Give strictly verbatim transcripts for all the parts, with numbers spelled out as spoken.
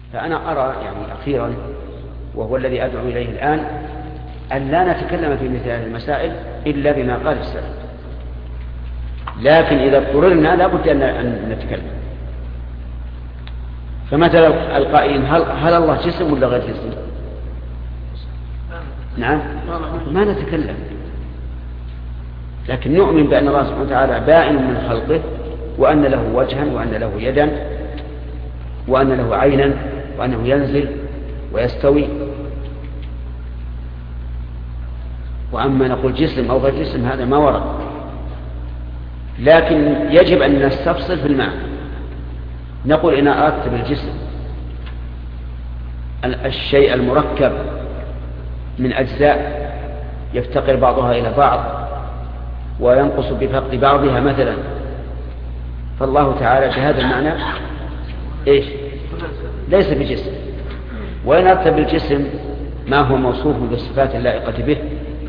فأنا أرى يعني أخيرا، وهو الذي أدعو إليه الآن، أن لا نتكلم في مثل هذه المسائل إلا بما قال السلف، لكن إذا اضطررنا لا بد أن نتكلم. فمثلا القائلين هل, هل الله جسم ولا غير جسم؟ نعم ما نتكلم، لكن نؤمن بأن الله سبحانه وتعالى بائن من خلقه، وأن له وجها وأن له يدا وأن له عينا وأنه ينزل ويستوي. وأما نقول جسم أو غير جسم هذا ما ورد، لكن يجب أن نستفصل في المعنى. نقول إن أردت بالجسم الشيء المركب من أجزاء يفتقر بعضها إلى بعض وينقص بفقد بعضها مثلا، فالله تعالى بهذا المعنى إيش؟ ليس بجسم. وإن أردت بالجسم ما هو موصوف بالصفات اللائقة به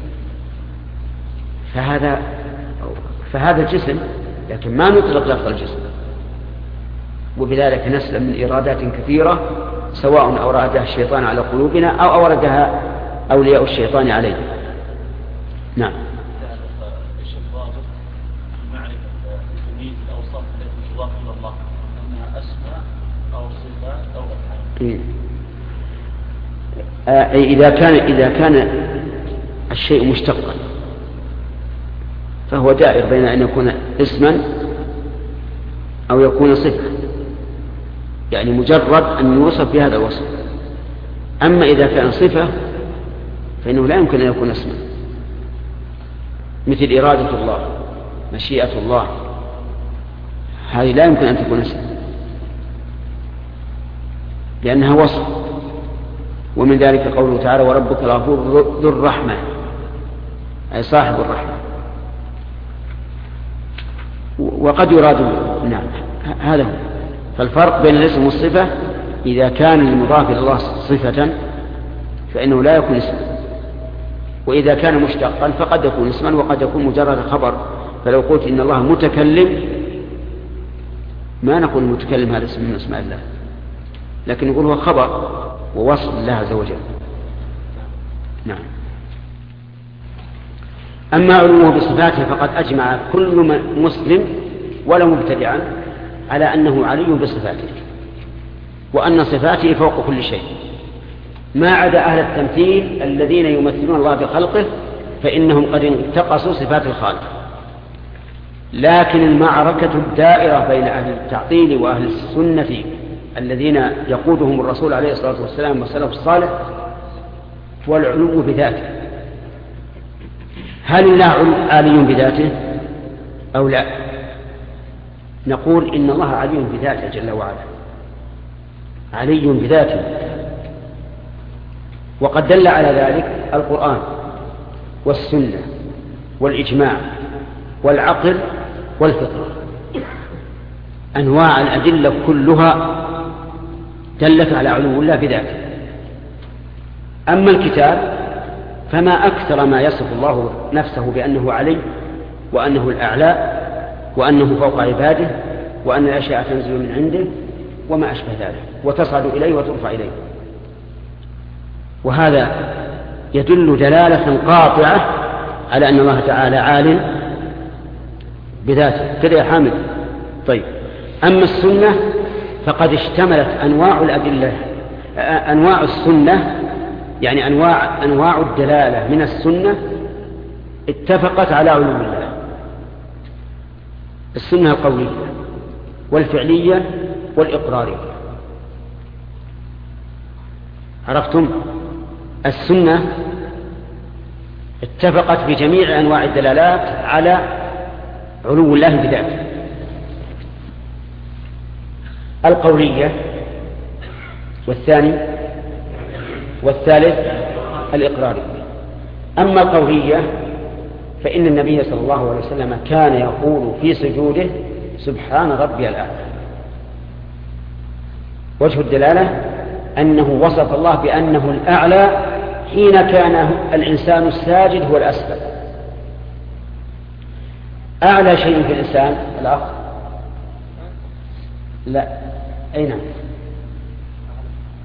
فهذا فهذا جسم، لكن ما نطلق لفظ الجسم. وبذلك نسلم من إيرادات كثيرة، سواء أورادها الشيطان على قلوبنا أو أوردها أولياء الشيطان علينا. نعم. إذا كان إذا كان الشيء مشتقا فهو دائر بين أن يكون اسما أو يكون صفة، يعني مجرد أن يوصف بهذا الوصف. أما إذا كان صفة فإنه لا يمكن أن يكون اسما، مثل إرادة الله، مشيئة الله، هذه لا يمكن أن تكون اسما لأنها وصف. ومن ذلك قوله تعالى وربك الغفور ذو الرحمة، أي صاحب الرحمة. وقد يراد نعم هذا هو. فالفرق بين الاسم والصفة إذا كان المضاف إلى الله صفة فإنه لا يكون اسما، وإذا كان مشتقا فقد يكون اسما وقد يكون مجرد خبر. فلو قلت إن الله متكلم ما نقول المتكلم هذا اسم من اسماء الله، لكن نقول هو خبر ووصف الله عز وجل. نعم. أما علومه بصفاته فقد أجمع كل مسلم ولو مبتدعا على أنه علي بصفاته، وأن صفاته فوق كل شيء، ما عدا أهل التمثيل الذين يمثلون الله بخلقه فإنهم قد انتقصوا صفات الخالق. لكن المعركة الدائرة بين أهل التعطيل وأهل السنة الذين يقودهم الرسول عليه الصلاة والسلام والسلف الصالح والعلو بذاته. هل الله عالي بذاته أو لا؟ نقول إن الله علي بذاته جل وعلا، علي بذاته، وقد دل على ذلك القرآن والسنة والإجماع والعقل والفطرة. أنواع الأدلة كلها دلت على علو الله بذاته. أما الكتاب فما أكثر ما يصف الله نفسه بأنه علي وأنه الأعلى وأنه فوق عباده وأن الأشياء تنزل من عنده وما أشبه ذلك وتصعد إليه وترفع إليه. وهذا يدل دلالة قاطعة على أن الله تعالى عال بذاته كذا يا حامد. طيب، أما السنة فقد اشتملت أنواع الأدلة، أنواع السنة يعني أنواع, أنواع الدلالة من السنة اتفقت على علو الله. السنة القولية والفعلية والإقرارية. عرفتم؟ السنة اتفقت بجميع أنواع الدلالات على علو الله بذاته. القولية والثاني والثالث الإقراري. أما القولية فإن النبي صلى الله عليه وسلم كان يقول في سجوده سبحان ربي الأعلى. وجه الدلالة أنه وصف الله بأنه الأعلى حين كان الإنسان الساجد هو الأسفل. أعلى شيء في الإنسان الأخ لا أين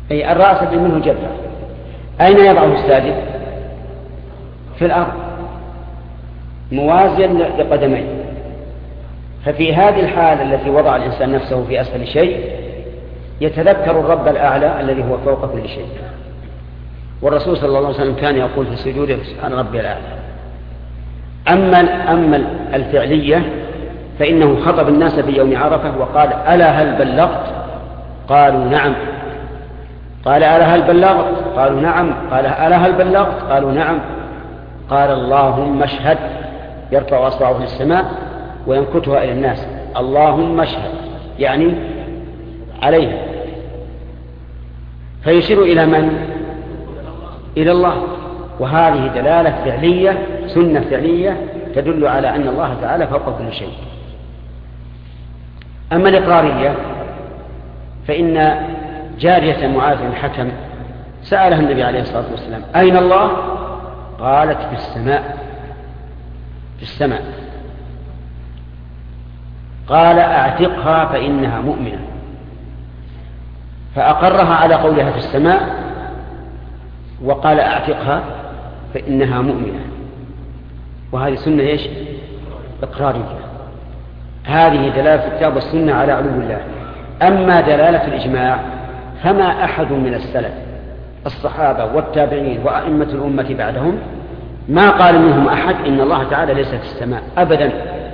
أي الرأس اللي منه جبهة. أين يضعه الساجد؟ في الأرض موازيا لقدميه. ففي هذه الحالة التي وضع الإنسان نفسه في أسفل شيء يتذكر الرب الأعلى الذي هو فوق كل شيء. والرسول صلى الله عليه وسلم كان يقول في سجوده سبحان ربي الأعلى. أما أما الفعلية فإنه خطب الناس في يوم عرفة وقال ألا هل بلغت؟ قالوا نعم. قال ألا هل بلغت؟ قالوا نعم. قال ألا هل بلغت؟ قالوا نعم. قال اللهم اشهد، يرفع أصبعه للسماء وينكتها إلى الناس، اللهم اشهد يعني عليها. فيشير إلى من؟ إلى الله. وهذه دلالة فعلية، سنة فعلية تدل على أن الله تعالى فوق كل شيء. أما الإقرارية فإن جارية معاذ بن الحكم سألها النبي عليه الصلاة والسلام أين الله؟ قالت في السماء. في السماء. قال أعتقها فإنها مؤمنة، فأقرها على قولها في السماء وقال أعتقها فإنها مؤمنة. وهذه سنة إيش؟ إقرارية. هذه دلالة الكتاب والسنة على علو الله. أما دلالة الإجماع فما أحد من السلف الصحابة والتابعين وأئمة الأمة بعدهم ما قال منهم أحد إن الله تعالى ليس في السماء أبدا.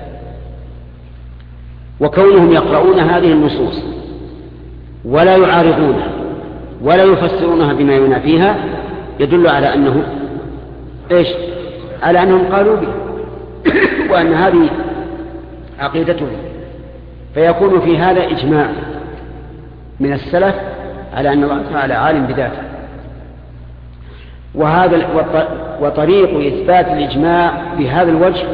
وكونهم يقرؤون هذه النصوص ولا يعارضونها ولا يفسرونها بما ينافيها يدل على أنه إيش؟ على أنهم قالوا به وأن هذه عقيدتهم. فيكون في هذا إجماع من السلف على أن الله تعالى عالم بذاته. وهذا وطريق إثبات الإجماع بهذا الوجه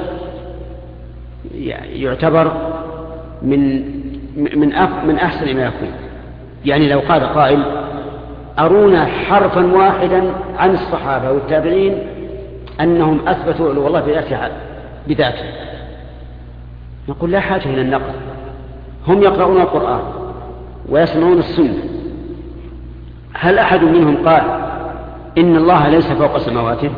يعتبر من من من أحسن ما يكون. يعني لو قال قائل أرونا حرفا واحدا عن الصحابة والتابعين أنهم أثبتوا علو الله بذاته، نقول لا حاجة إلى النقل، هم يقرؤون القرآن ويسمعون السنة. هل أحد منهم قال إن الله ليس فوق سماواته؟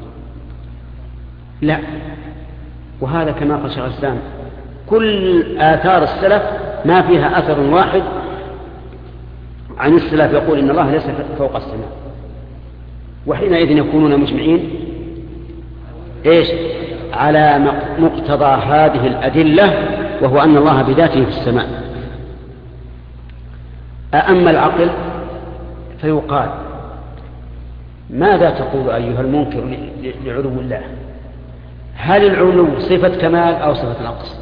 لا. وهذا كما قال شيخ الإسلام كل آثار السلف ما فيها أثر واحد عن السلف يقول إن الله ليس فوق السماء. وحينئذ يكونون مجمعين إيش؟ على مقتضى هذه الأدلة، وهو أن الله بذاته في السماء. أما العقل فيقال ماذا تقول أيها المنكر لعلو الله؟ هل العلو صفة كمال أو صفة نقص؟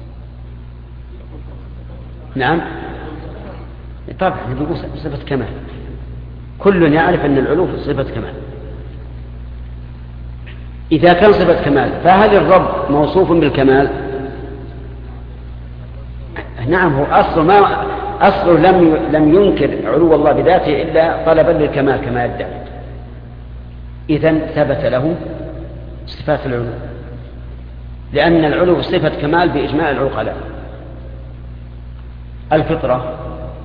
نعم طبعا نقول صفة كمال. كل يعرف أن العلو صفة كمال. إذا كان صفة كمال فهل الرب موصوف بالكمال؟ نعم. هو أصل ما أصله لم لم ينكر علو الله بذاته إلا طلبا للكمال كما يدعي. إذن ثبت له صفات العلو، لأن العلو صفة كمال بإجماع العقلاء. الفطرة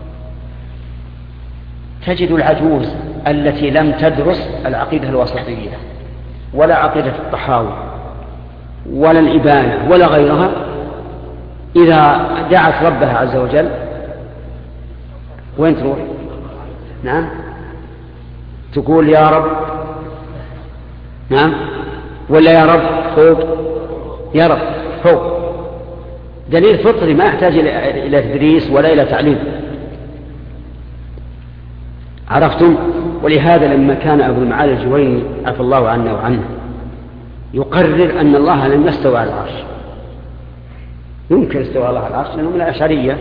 تجد العجوز التي لم تدرس العقيدة الوسطية ولا عقيدة الطحاوي ولا الإبانة ولا غيرها، إذا دعت ربها عز وجل وين تروح؟ نعم تقول يا رب، نعم، ولا يا رب فوق، يا رب فوق. دليل فطري ما يحتاج إلى تدريس ولا إلى تعليم. عرفتم؟ ولهذا لما كان أبو المعالي الجويني عفى الله عنا وعنه يقرر أن الله لم يستوى على العرش، يمكن استوى الله على العرش لأنه من الأشعرية،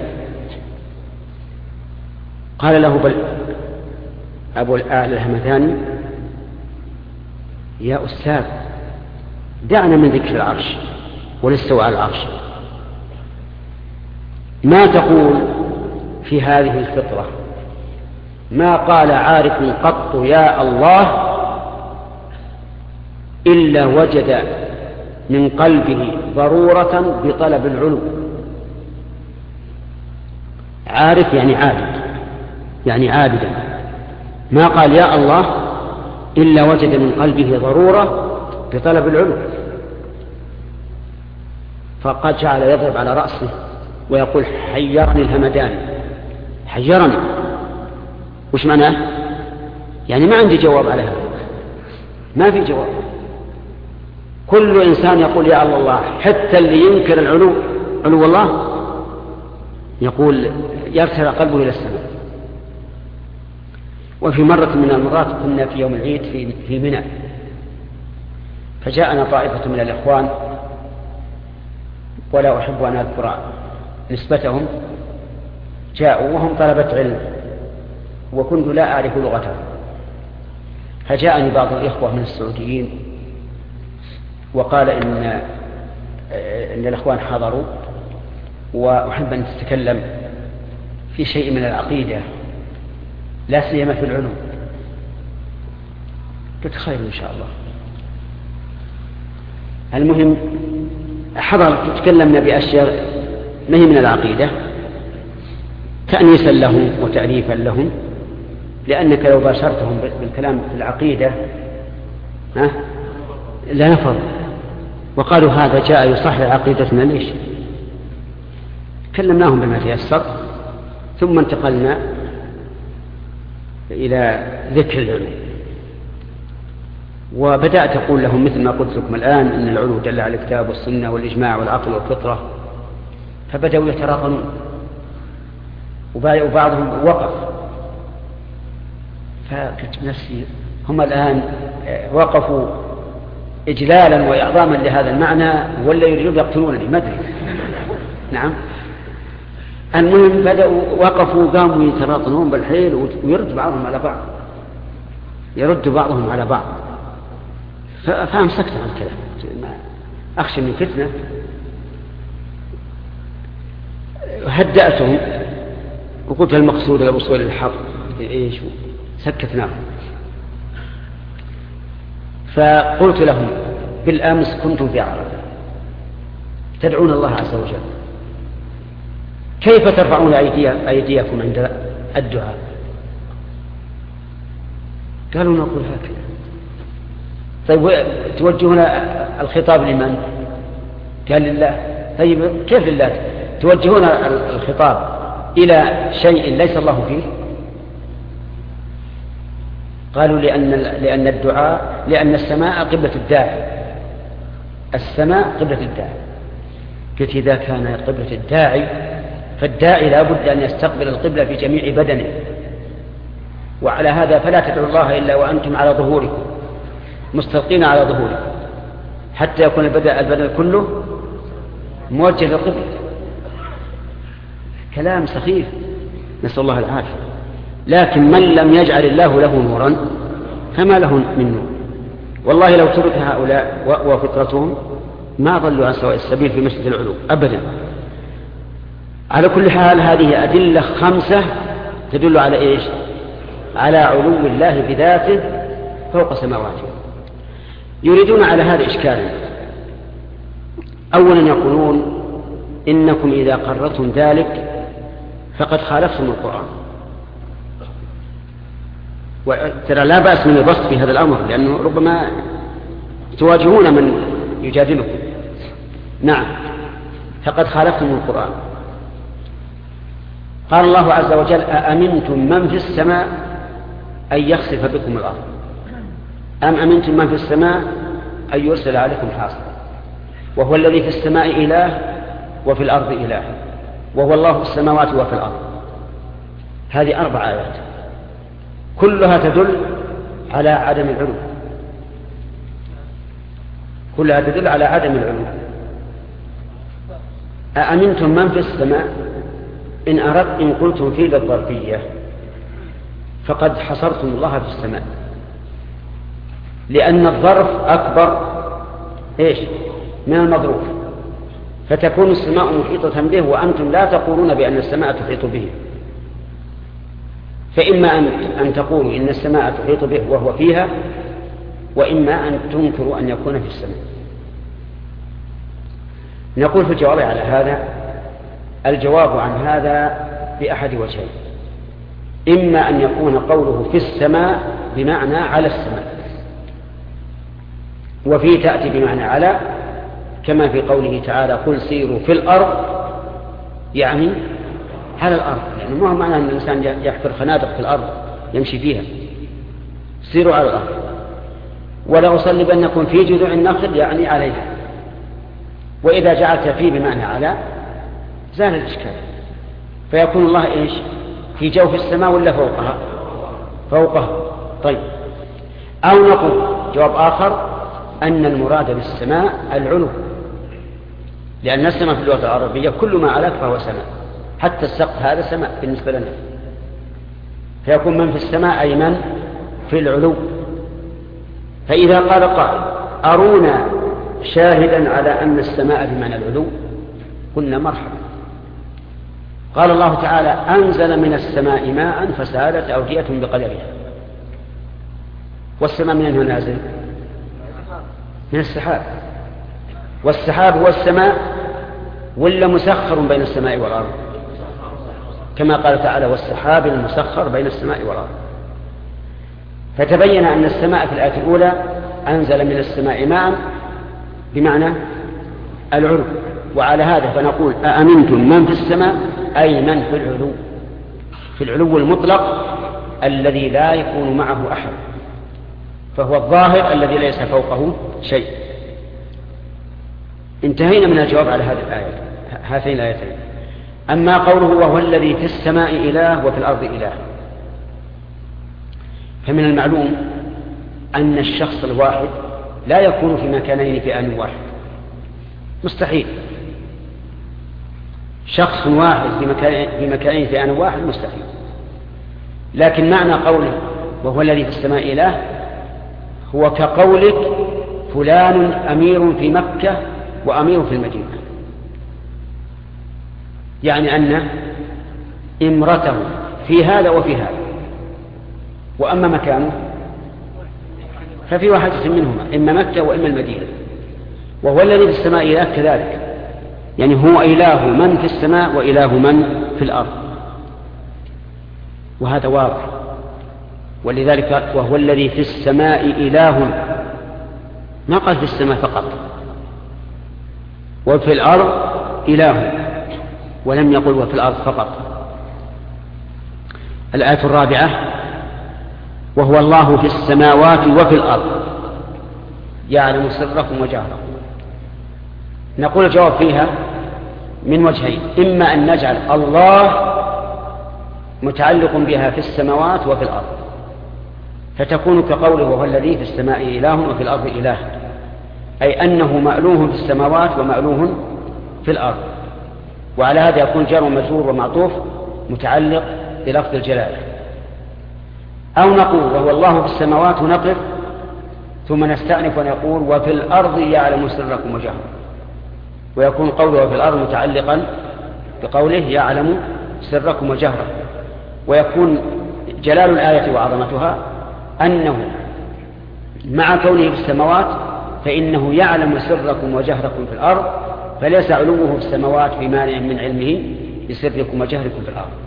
قال له بل أبو الأعلى الهمداني يا أستاذ دعنا من ذكر العرش والاستواء على العرش، ما تقول في هذه الفطرة؟ ما قال عارف قط يا الله إلا وجد من قلبه ضرورة بطلب العلو. عارف يعني عابد، يعني عابدا، ما قال يا الله إلا وجد من قلبه ضرورة بطلب العلو، فقد جعل يضرب على رأسه ويقول حيرني الهمدان، حيرني. وش معناه؟ يعني ما عندي جواب على هذا، ما في جواب. كل إنسان يقول يا الله، حتى اللي ينكر العلو علو الله يقول يرتفع قلبه إلى السماء. وفي مرة من المرات كنا في يوم العيد في في منى، فجاءنا طائفة من الإخوان ولا أحب أن أذكر نسبتهم، جاءوا وهم طلبة علم وكنت لا أعرف لغتهم، فجاءني بعض الإخوة من السعوديين وقال إن إن الإخوان حضروا وأحب أن تتكلم في شيء من العقيدة لا سيما في العلوم. قلت خير إن شاء الله. المهم حضر تتكلمنا بأشياء ما هي من العقيدة تأنيسا لهم وتأليفا لهم، لأنك لو باشرتهم بالكلام في العقيدة ها لا نفر، وقالوا هذا جاء يصحح عقيدتنا ليش. كلمناهم بما تيسر ثم انتقلنا إلى ذكر العلوم، وبدأت أقول لهم مثل ما قلت لكم الآن إن العلو دل على الكتاب والسنة والإجماع والعقل والفطرة، فبدأوا يتراطنون وبعضهم وقف. فقلت نفسي هم الآن وقفوا إجلالا وإعظاما لهذا المعنى ولا يريدون يقتلونني ما أدري. نعم. المهم بدأوا وقفوا قاموا يتراطنون بالحيل ويرد بعضهم على بعض، يرد بعضهم على بعض. فأمسكت عن الكلام، أخشى من فتنة. هدأتهم وقلت المقصود الوصول للحق إيش، سكتناهم. فقلت لهم بالأمس كنتم في عرفة تدعون الله عز وجل، كيف ترفعون أيديكم عند الدعاء؟ قالوا نقول هكذا. طيب توجهون الخطاب لمن؟ قال لله. طيب كيف لله؟ توجهون الخطاب إلى شيء ليس الله فيه؟ قالوا لأن لأن الدعاء لأن السماء قبلة الداعي، السماء قبلة الداعي. قلت إذا كان قبلة الداعي فالداعي لا بد أن يستقبل القبلة في جميع بدنه، وعلى هذا فلا تدعوا الله إلا وأنتم على ظهوركم مستلقين على ظهوركم حتى يكون البدن كله موجه للقبلة. كلام سخيف نسأل الله العافية. لكن من لم يجعل الله له نورا فما له من نور. والله لو ترك هؤلاء وفطرتهم ما ضلوا عن سواء السبيل في مسجد العلو أبدا. على كل حال هذه أدلة خمسة تدل على إيش؟ على علو الله بذاته فوق سماواته. يريدون على هذا إشكالا. أولا يقولون إنكم إذا قررتم ذلك فقد خالفتم القرآن. وترى لا بأس من البسط في هذا الأمر، لأنه ربما تواجهون من يجادلكم. نعم، فقد خالفتم القرآن. قال الله عز وجل أأمنتم من في السماء أن يخسف بكم الأرض أم أمنتم من في السماء أن يرسل عليكم حاصبا وهو الذي في السماء إله وفي الأرض إله وهو الله في السماوات وفي الأرض. هذه أربع آيات كلها تدل على عدم العلو، كلها تدل على عدم العلو. أأمنتم من في السماء إن أردت إن قلتم في الظرفية فقد حصرتم الله في السماء، لأن الظرف أكبر إيش من المظروف، فتكون السماء محيطة به وأنتم لا تقولون بأن السماء تحيط به. فإما أن تقولوا إن السماء تحيط به وهو فيها، وإما أن تنكروا أن يكون في السماء. نقول في الجواب على هذا الجواب عن هذا بأحد وجهين. إما أن يكون قوله في السماء بمعنى على السماء، وفي تأتي بمعنى على، كما في قوله تعالى قل سيروا في الأرض، يعني على الأرض، يعني ما هو معنى أن الإنسان يحفر خنادق في الأرض يمشي فيها، سيروا على الأرض. ولأصلبنكم في جذوع النخل، يعني عليها. وإذا جعلت فيه بمعنى على زال الإشكال، فيكون الله إيش؟ في جوف السماء ولا فوقها؟ فوقها. طيب، أو نقول جواب آخر أن المراد بالسماء العلو، لأن السماء في اللغة العربية كل ما علاك فهو سماء، حتى السقف هذا سماء بالنسبة لنا، فيكون من في السماء أي من في العلو. فإذا قال قائل أرونا شاهدا على أن السماء بمعنى العلو، قلنا مرحبا. قال الله تعالى أنزل من السماء ماء فسالت أودية بقدرها. والسماء من أين نازل؟ من السحاب. والسحاب هو السماء ولا مسخر بين السماء والأرض؟ كما قال تعالى والسحاب المسخر بين السماء والأرض. فتبين أن السماء في الآية الأولى أنزل من السماء ماء بمعنى العلو، وعلى هذا فنقول أأمنتم من في السماء أي من في العلو، في العلو المطلق الذي لا يكون معه أحد، فهو الظاهر الذي ليس فوقه شيء. انتهينا من الجواب على هذه الآية، هاتين الآيتين. أما قوله وهو الذي في السماء إله وفي الأرض إله، فمن المعلوم أن الشخص الواحد لا يكون في مكانين في آن واحد، مستحيل. شخص واحد في مكانين في آن واحد مستحيل. لكن معنى قوله وهو الذي في السماء إله هو كقولك فلان أمير في مكة وأمير في المدينة، يعني أن إمرته في هذا وفي هذا، وأما مكانه ففي واحدة منهما، إما مكة وإما المدينة. وهو الذي في السماء إله كذلك، يعني هو إله من في السماء وإله من في الأرض، وهذا واضح. ولذلك وهو الذي في السماء إله، ما قال في السماء فقط، وفي الأرض إله، ولم يقل وفي الأرض فقط. الآية الرابعة وهو الله في السماوات وفي الأرض يعلم سركم وجهركم. نقول الجواب فيها من وجهين، إما أن نجعل الله متعلق بها في السماوات وفي الأرض، فتكون كقوله وهو الذي في السماء إله وفي الأرض إله، أي أنه مألوه في السماوات ومألوه في الأرض. وعلى هذا يكون جار ومجرور ومعطوف متعلق بلفظ الجلالة. أو نقول وهو الله في السماوات ونقف ثم نستأنف ونقول وفي الأرض يعلم سركم وجهركم، ويكون قوله وفي الأرض متعلقا بقوله يعلم سركم وجهركم. ويكون جلال الآية وعظمتها أنه مع كونه في السماوات فإنه يعلم سركم وجهركم في الأرض، فليس علوه في السماوات بمانع من علمه بسركم وجهركم في الأرض.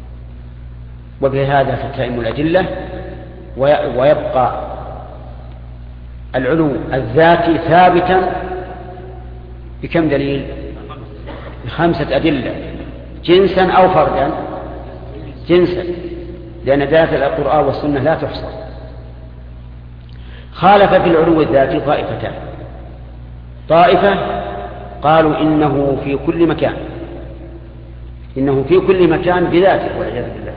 وبهذا تتم الأدلة، ويبقى العلو الذاتي ثابتا بكم دليل؟ بخمسة أدلة، جنسا أو فردا. جنسا، لأن دلالة القرآن والسنة لا تحصى. خالف في العلو الذاتي طائفتان. طائفة قالوا إنه في كل مكان، إنه في كل مكان بذاته والعياذ بالله،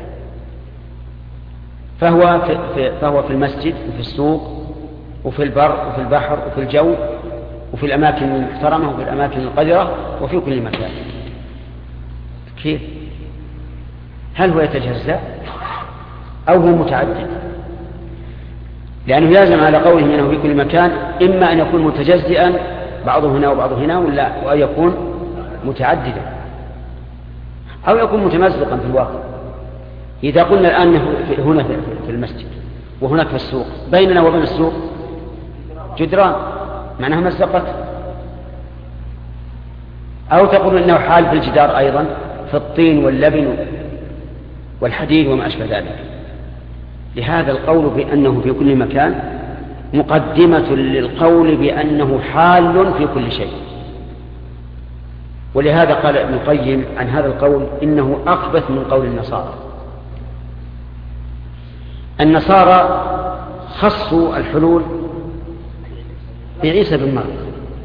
فهو في, في, فهو في المسجد وفي السوق وفي البر وفي البحر وفي الجو وفي الأماكن المحترمة وفي الأماكن القذرة وفي كل مكان. كيف؟ هل هو يتجزأ أو هو متعدد؟ لأنه لازم على قوله أنه في كل مكان إما أن يكون متجزئا بعضه هنا وبعضه هنا، ولا أو يكون متعددا أو يكون متمزقا في الواقع. إذا قلنا الآن هنا في المسجد وهناك في السوق، بيننا وبين السوق جدران معناها مزقت، أو تقول إنه حال في الجدار أيضا في الطين واللبن والحديد وما أشبه ذلك. لهذا القول بأنه في كل مكان مقدمة للقول بأنه حال في كل شيء. ولهذا قال ابن القيم عن هذا القول إنه أخبث من قول النصارى. النصارى خصوا الحلول بعيسى بن مريم،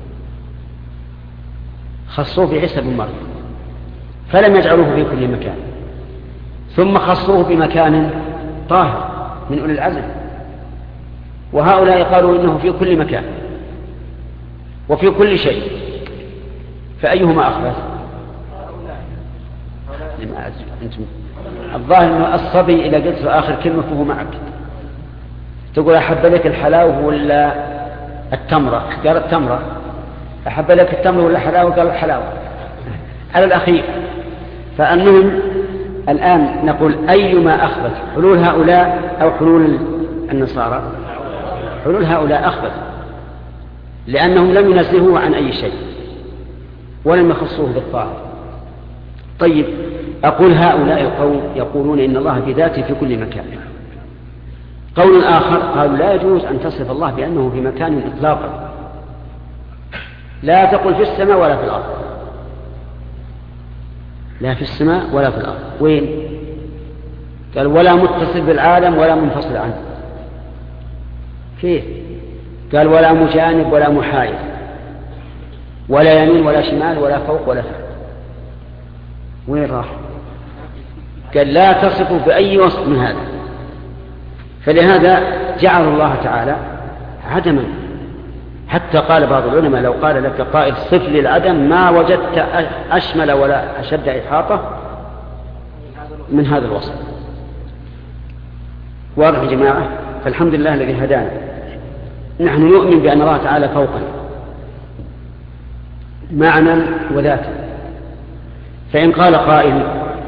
خصوه بعيسى بن مريم فلم يجعلوه في كل مكان، ثم خصوه بمكان طاهر من أولي العزم، وهؤلاء قالوا إنه في كل مكان وفي كل شيء، فأيهما أخبث؟ أنتم الظاهر أن الصبي إذا قلت في آخر كلمة فهو معك، تقول أحب لك الحلاوة ولا التمرة؟ قال التمرة. أحب لك التمرة ولا الحلاوة؟ قال الحلاوة على الأخير. فأنهم الآن نقول أيما أخبث، حلول هؤلاء أو حلول النصارى؟ حلول هؤلاء أخبث، لأنهم لم ينزهوه عن أي شيء ولم يخصوه بالطاهر. طيب، أقول هؤلاء القوم يقولون إن الله بذاته في كل مكان. قول آخر قالوا لا يجوز أن تصف الله بأنه في مكان إطلاقا، لا تقل في السماء ولا في الأرض، لا في السماء ولا في الأرض. وين؟ قال ولا متصل بالعالم ولا منفصل عنه. كيف؟ قال ولا مجانب ولا محايد، ولا يمين ولا شمال ولا فوق ولا تحت. وين راح؟ قال لا تصف بأي وصف من هذا. فلهذا جعل الله تعالى عدما، حتى قال بعض العلماء لو قال لك قائل صف لي العدم ما وجدت أشمل ولا أشد إحاطة من هذا الوصف. واضح يا جماعة؟ فالحمد لله الذي هدانا. نحن نؤمن بأن الله تعالى فوقنا معنى وذاتا. فإن قال قائل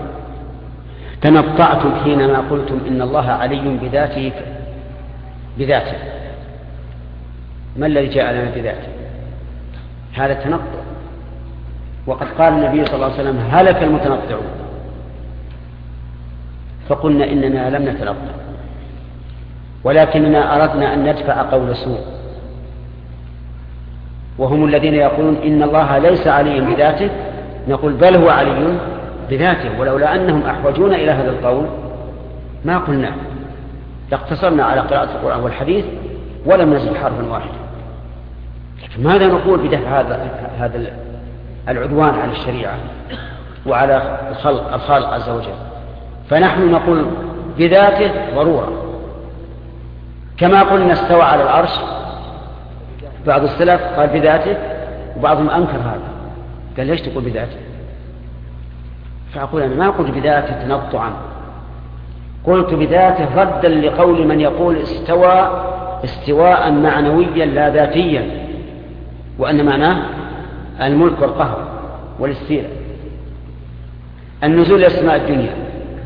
تنطعتم حينما قلتم إن الله علي بذاته بذاته، ما الذي جاء لنا بذاته؟ هذا التنطع، وقد قال النبي صلى الله عليه وسلم هلك المتنطعون. فقلنا إننا لم نتنطع، ولكننا أردنا أن ندفع قول سوء، وهم الذين يقولون إن الله ليس علي بذاته، نقول بل هو علي بذاته، ولولا أنهم أحوجون إلى هذا القول ما قلنا، لاقتصرنا على قراءة القرآن والحديث ولم نزل حرفا واحدا. لكن ماذا نقول بدفع هذا هذا العدوان على الشريعة وعلى الخلق الخالق عز وجل؟ فنحن نقول بذاته ضرورة، كما قلنا استوى على العرش، بعض السلف قال بذاته وبعضهم أنكر هذا، قال ليش تقول بذاته؟ فأقول أنا ما قلت بذاته تنطعا، قلت بذاته ردا لقول من يقول استوى استواء معنويا لا ذاتيا، وأن معناه الملك والقهر والاستيلاء. النزول إلى السماء الدنيا،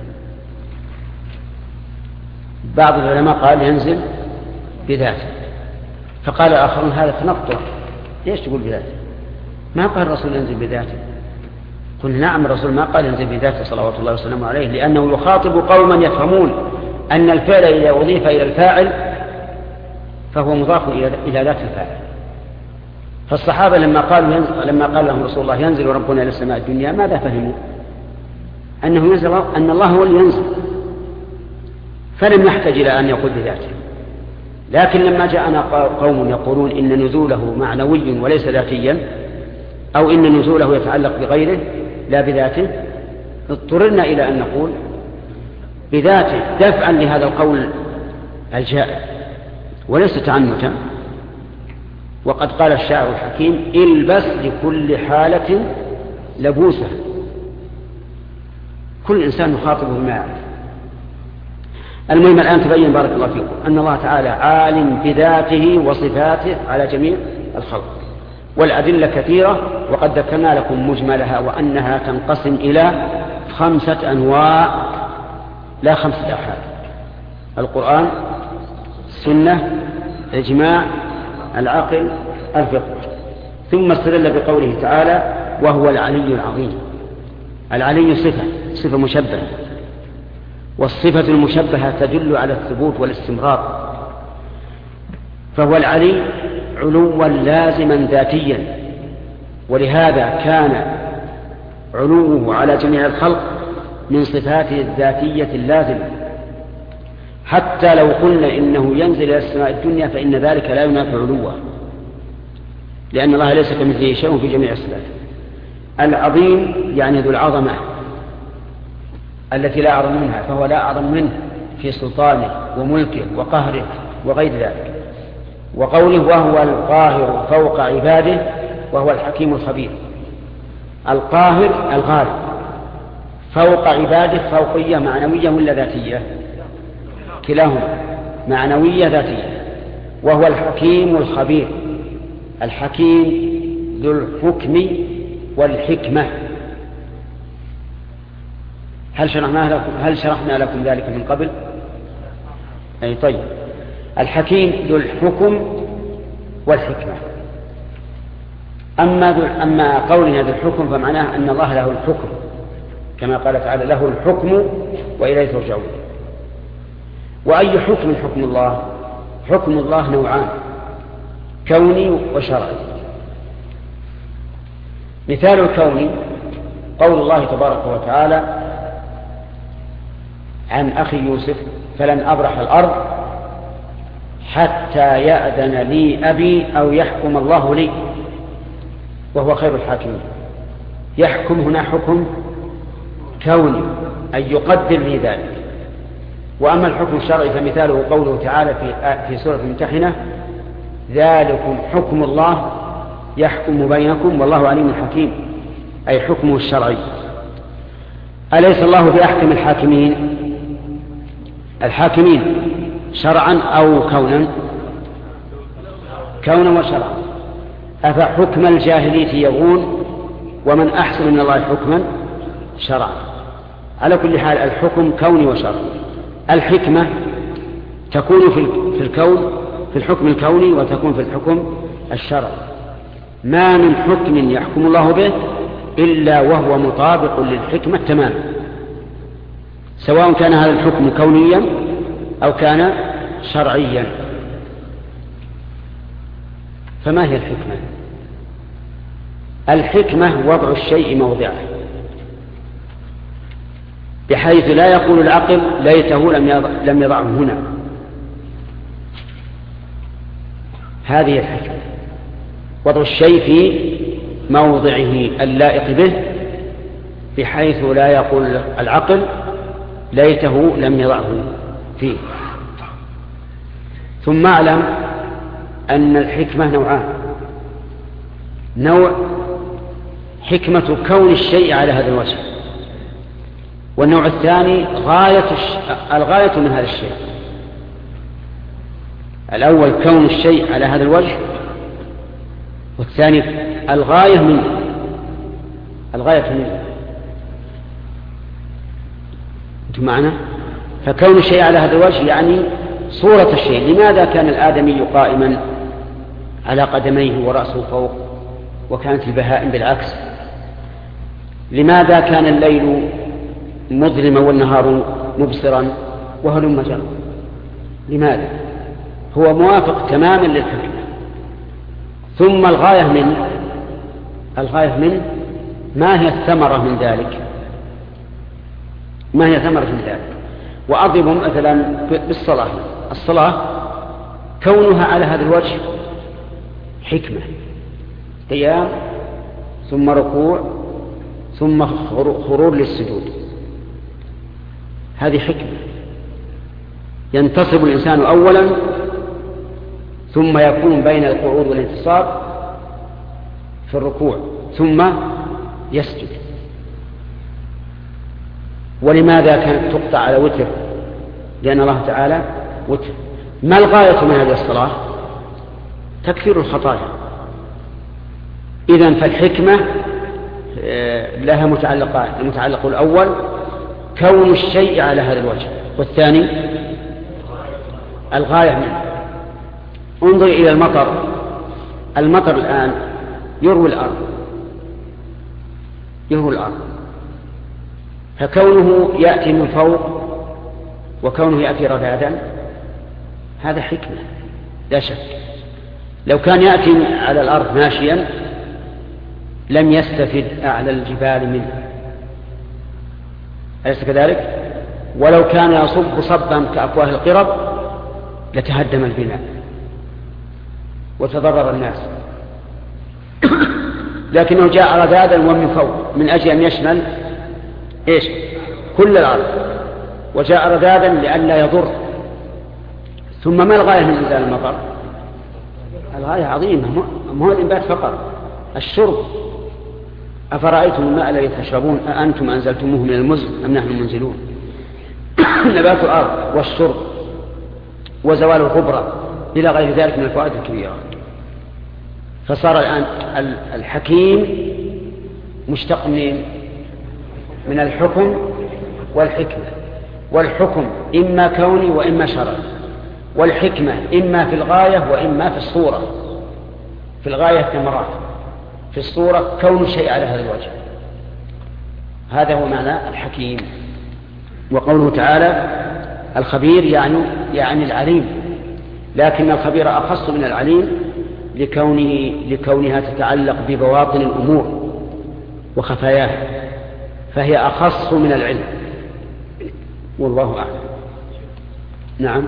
بعض العلماء قال ينزل بذاته، فقال آخرون هذا تنطع، ليش تقول بذاته؟ ما قال الرسول ينزل بذاته. قلنا نعم، الرسول ما قال ينزل بذاته صلوات الله وسلامه عليه، لأنه يخاطب قوما يفهمون أن الفعل إذا أضيف إلى الفاعل فهو مضاف إلى ذات الفاعل. فالصحابة لما قالوا لما قال لهم رسول الله ينزل ربنا إلى السماء الدنيا ماذا فهموا؟ أنه ينزل، أن الله هو اللي ينزل، فلم يحتاج إلى أن يقول بذاته. لكن لما جاءنا قوم يقولون إن نزوله معنوي وليس ذاتيا، أو إن نزوله يتعلق بغيره لا بذاته، اضطررنا إلى أن نقول بذاته دفعا لهذا القول الجائر وليس تعنتا. وقد قال الشاعر الحكيم البس لكل حالة لبوسة، كل إنسان يخاطبه بما يعرف. المهم الآن تبين بارك الله فيكم أن الله تعالى عالم بذاته وصفاته على جميع الخلق، والأدلة كثيرة، وقد ذكرنا لكم مجملها وأنها تنقسم إلى خمسة أنواع لا خمسة أحاد: القرآن، السنة، الإجماع، العقل، الفقه. ثم استدل بقوله تعالى وهو العلي العظيم. العلي صفة صفة مشبهة، والصفة المشبهة تدل على الثبوت والاستمرار، فهو العلي علوا لازما ذاتيا، ولهذا كان علوه على جميع الخلق من صفاته الذاتية اللازمة، حتى لو قلنا إنه ينزل إلى السماء الدنيا فإن ذلك لا ينافي علوه، لأن الله ليس كمثله شيء في جميع الصفات. العظيم يعني ذو العظمة التي لا أعظم منها، فهو لا أعظم منه في سلطانه وملكه وقهره وغير ذلك. وقوله وهو القاهر فوق عباده وهو الحكيم الخبير، القاهر الغالب فوق عباده، فوقية معنوية ولا ذاتية؟ كلاهما معنوية ذاتية. وهو الحكيم الخبير، الحكيم ذو الحكم والحكمة. هل شرحنا لكم هل شرحنا لكم ذلك من قبل؟ أي طيب. الحكيم ذو الحكم والحكمة. أما, أما قولنا ذو الحكم فمعناه أن الله له الحكم، كما قال تعالى له الحكم وإليه ترجعون. وأي حكم حكم الله؟ حكم الله نوعان، كوني وشرعي. مثال الكوني قول الله تبارك وتعالى عن أخي يوسف فلن أبرح الأرض حتى يأذن لي أبي أو يحكم الله لي وهو خير الحاكمين. يحكم هنا حكم كوني أي يقدر لي ذلك. وأما الحكم الشرعي فمثاله قوله تعالى في في سورة الممتحنة ذلكم حكم الله يحكم بينكم والله عليم حكيم، أي حكمه الشرعي. أليس الله بأحكم الحاكمين؟ الحاكمين شرعا أو كونا؟ كونا وشرعا. أفحكم الجاهلية يبغون ومن أحسن من الله حكما شرعا. على كل حال الحكم كوني وشرعي. الحكمة تكون في الكون في الحكم الكوني وتكون في الحكم الشرعي. ما من حكم يحكم الله به إلا وهو مطابق للحكمة تماما، سواء كان هذا الحكم كونيا أو كان شرعيا. فما هي الحكمة؟ الحكمة وضع الشيء موضعه، بحيث لا يقول العقل ليته لم يضعه هنا. هذه الحكمة، وضع الشيء في موضعه اللائق به، بحيث لا يقول العقل ليته لم يضعه فيه. ثم اعلم أن الحكمة نوعان: نوع حكمة كون الشيء على هذا الوجه، والنوع الثاني غاية الغاية من هذا الشيء. الأول كون الشيء على هذا الوجه، والثاني الغاية منه الغاية منه أنتم معنا؟ فكون الشيء على هذا الوجه يعني صورة الشيء. لماذا كان الآدمي قائما على قدميه ورأسه فوق، وكانت البهائم بالعكس؟ لماذا كان الليل مظلما والنهار مبصرا وهلم جرا؟ لماذا؟ هو موافق تماما للحكمة. ثم الغاية من الغاية من ما هي الثمرة من ذلك؟ ما هي ثمرة من ذلك؟ وأضرب مثلا بالصلاة. الصلاة كونها على هذا الوجه حكمة، قيام ثم ركوع ثم خرور للسجود، هذه حكمة. ينتصب الإنسان أولا ثم يكون بين القعود والانتصاب في الركوع ثم يسجد. ولماذا كانت تقطع على وتر؟ لأن الله تعالى وتر. ما الغاية من هذه الصلاة؟ تكفير الخطايا. إذن فالحكمة لها متعلقان: المتعلق الأول كون الشيء على هذا الوجه، والثاني الغاية منه. انظر إلى المطر. المطر الآن يروي الأرض يروي الأرض فكونه يأتي من فوق وكونه يأتي رذاذا هذا حكمة لا شك. لو كان يأتي على الأرض ماشيا لم يستفد أعلى الجبال منه، أليس كذلك؟ ولو كان يصب صبا كأفواه القرب لتهدم البناء وتضرر الناس، لكنه جاء رذاذا ومن فوق من أجل أن يشمل إيش؟ كل الأرض، وجاء رذاذا لئلا يضر. ثم ما الغاية من إنزال المطر؟ الغاية عظيمة، ما هو الإنبات فقط، الشرب. أفرأيتم الماء الذي تشربون أأنتم أنزلتموه من المزن أم نحن المنزلون؟ نبات الأرض والشرب وزوال الغبرة إلى غير ذلك من الفوائد الكبيرة. فصار الآن الحكيم مشتق من من الحكم والحكمة، والحكم إما كوني وإما شرعي، والحكمة إما في الغاية وإما في الصورة. في الغاية ثمرات، في الصورة كون الشيء على هذا الوجه. هذا هو معنى الحكيم. وقوله تعالى الخبير يعني يعني العليم، لكن الخبير أخص من العليم لكونه لكونها تتعلق ببواطن الأمور وخفاياها، فهي أخص من العلم، والله أعلم. نعم.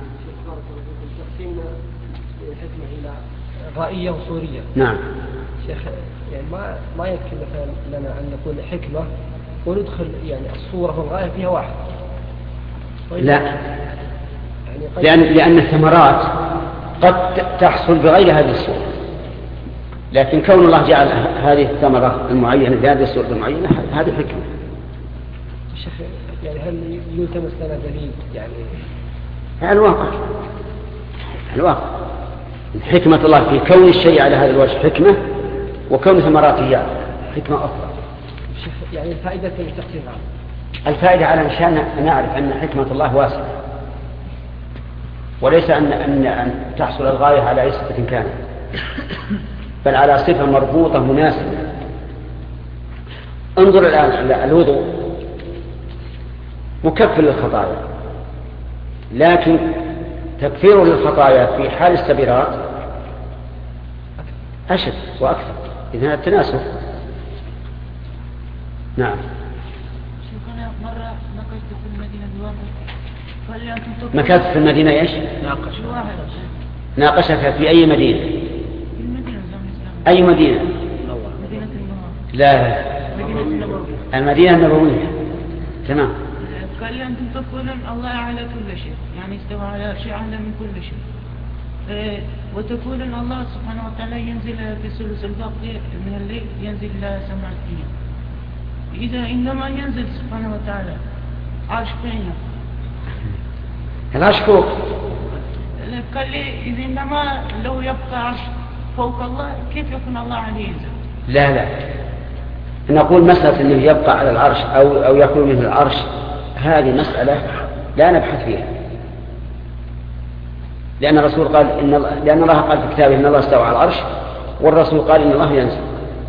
الحكمة إلى غائية وصورية. نعم. شيخ يعني ما ما يكفي مثلا لنا أن نقول حكمة وندخل يعني الصورة والغاية فيها واحد. لا، يعني لأن لأن الثمرات قد تحصل بغير هذه الصورة، لكن كون الله جعل هذه الثمرة المعينة بهذه الصورة المعينة هذه حكمة. شيخ يعني هل يلتمس لنا دليل يعني الواقع الواقع حكمة الله في كون الشيء على هذا الوجه حكمة، وكون ثمراته حكمة أخرى. يعني الفائدة في تقسيمها، الفائدة على أنشان نعرف أن حكمة الله واسعة، وليس أن, أن, أن تحصل الغاية على أي صفة كانت، بل على صفة مربوطة مناسبة. انظر الآن الوضوء مكفر للخطايا، لكن تكفير للخطايا في حال السبيرات أشد وأكثر، إذن التناسب. نعم. مرة ناقشت في المدينة الواحد. مكثت في المدينة إيش؟ ناقش. ناقشتها في أي مدينة؟ في المدينة الإسلامية. أي مدينة؟ مدينة النبوية. لا، مدينة النبوية. المدينة النبوية. تمام. قال لي أنتم تقولون الله على كل شيء، يعني استوى على شيء أعلى من كل شيء. إيه وتقولون الله سبحانه وتعالى ينزل في ثلث الباقي من الليل، ينزل إلى سماء الدنيا. إذا إنما ينزل سبحانه وتعالى عرش فينا. العرش فوق. قال لي إذا إنما لو يبقى عرش فوق الله كيف يكون الله عليه ينزل؟ لا لا، نقول مسألة أنه يبقى على العرش أو أو يكون منه العرش، هذه مسألة لا نبحث فيها، لأن الرسول قال إن الله لأن الله قال في كتابه إن الله استوى على العرش، والرسول قال إن الله ينزل.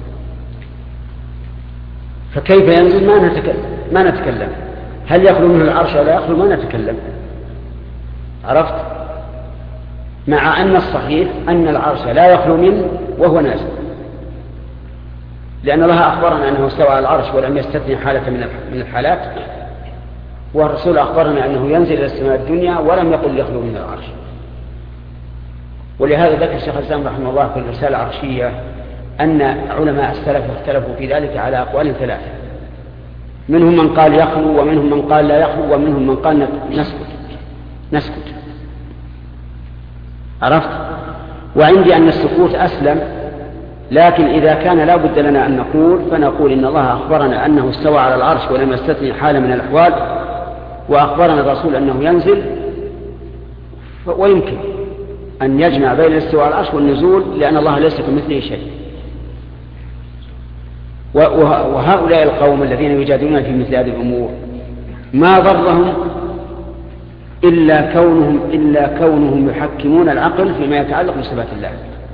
فكيف ينزل ما نتكلم ما نتكلم هل يخلو منه العرش أو لا يخلو ما نتكلم. عرفت؟ مع أن الصحيح أن العرش لا يخلو منه وهو نازل، لأن الله أخبرنا أنه استوى على العرش ولم يستثني حالة من الحالات، والرسول أخبرنا أنه ينزل إلى السماء الدنيا ولم يقل يخلو من العرش. ولهذا ذكر الشيخ الإسلام رحمه الله في الرسالة العرشية أن علماء السلف اختلفوا في ذلك على أقوال ثلاثة، منهم من قال يخلو، ومنهم من قال لا يخلو، ومنهم من قال نسكت نسكت عرفت؟ وعندي أن السكوت أسلم، لكن إذا كان لا بد لنا أن نقول فنقول إن الله أخبرنا أنه استوى على العرش ولم يستثني حالة من الأحوال، وأخبرنا الرسول أنه ينزل، ويمكن أن يجمع بين الاستواء على العرش والنزول، لأن الله ليس كمثله شيء. وهؤلاء القوم الذين يجادلون في مثل هذه الأمور ما ضرهم إلا كونهم إلا كونهم يحكمون العقل فيما يتعلق بصفات الله،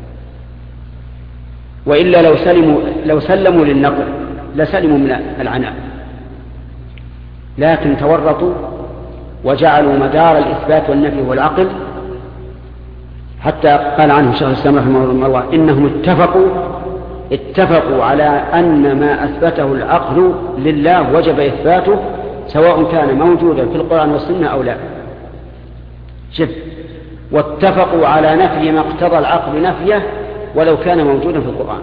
وإلا لو سلموا لو سلموا للنقل لسلموا من العناء، لكن تورطوا وجعلوا مدار الإثبات والنفي والعقل، حتى قال عنه شيخ الإسلام رحمه الله إنهم اتفقوا اتفقوا على أن ما أثبته العقل لله وجب إثباته سواء كان موجودا في القرآن والسنة أو لا. شف واتفقوا على نفي ما اقتضى العقل نفيه ولو كان موجودا في القرآن.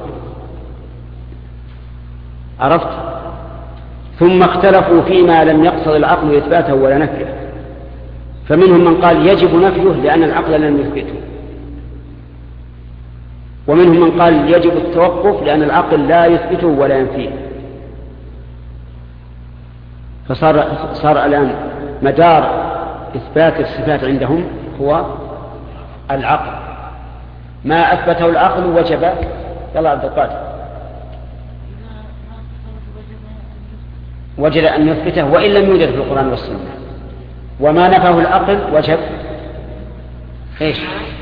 عرفت؟ ثم اختلفوا فيما لم يقتضي العقل إثباته ولا نفيه، فمنهم من قال يجب نفيه لأن العقل لم يثبته، ومنهم من قال يجب التوقف لأن العقل لا يثبته ولا ينفيه. فصار صار الآن مدار إثبات الصفات عندهم هو العقل، ما أثبته العقل وجب. يلا عبد القادر. وجب أن يثبته وإن لم يوجد في القرآن والسنة، وما نفاه العقل وجب إيش؟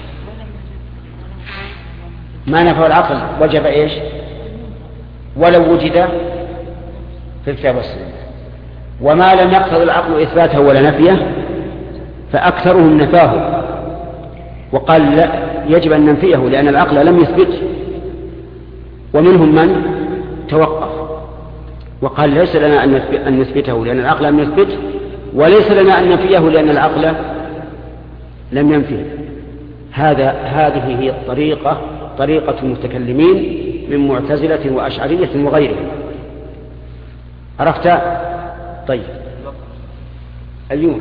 ما نفاه العقل وجب إيش؟ ولو وجد في الكتاب والسنة. وما لم يقتضي العقل إثباته ولا نفيه فأكثرهم نفاه وقال لا يجب أن ننفيه لأن العقل لم يثبته. ومنهم من توقف وقال ليس لنا أن نثبته لأن العقل لم يثبته، وليس لنا أن ننفيه لأن العقل لم ينفيه. هذا هذه هي الطريقة طريقة المتكلمين من معتزلة وأشعرية وغيرهم. عرفت؟ طيب أيوه.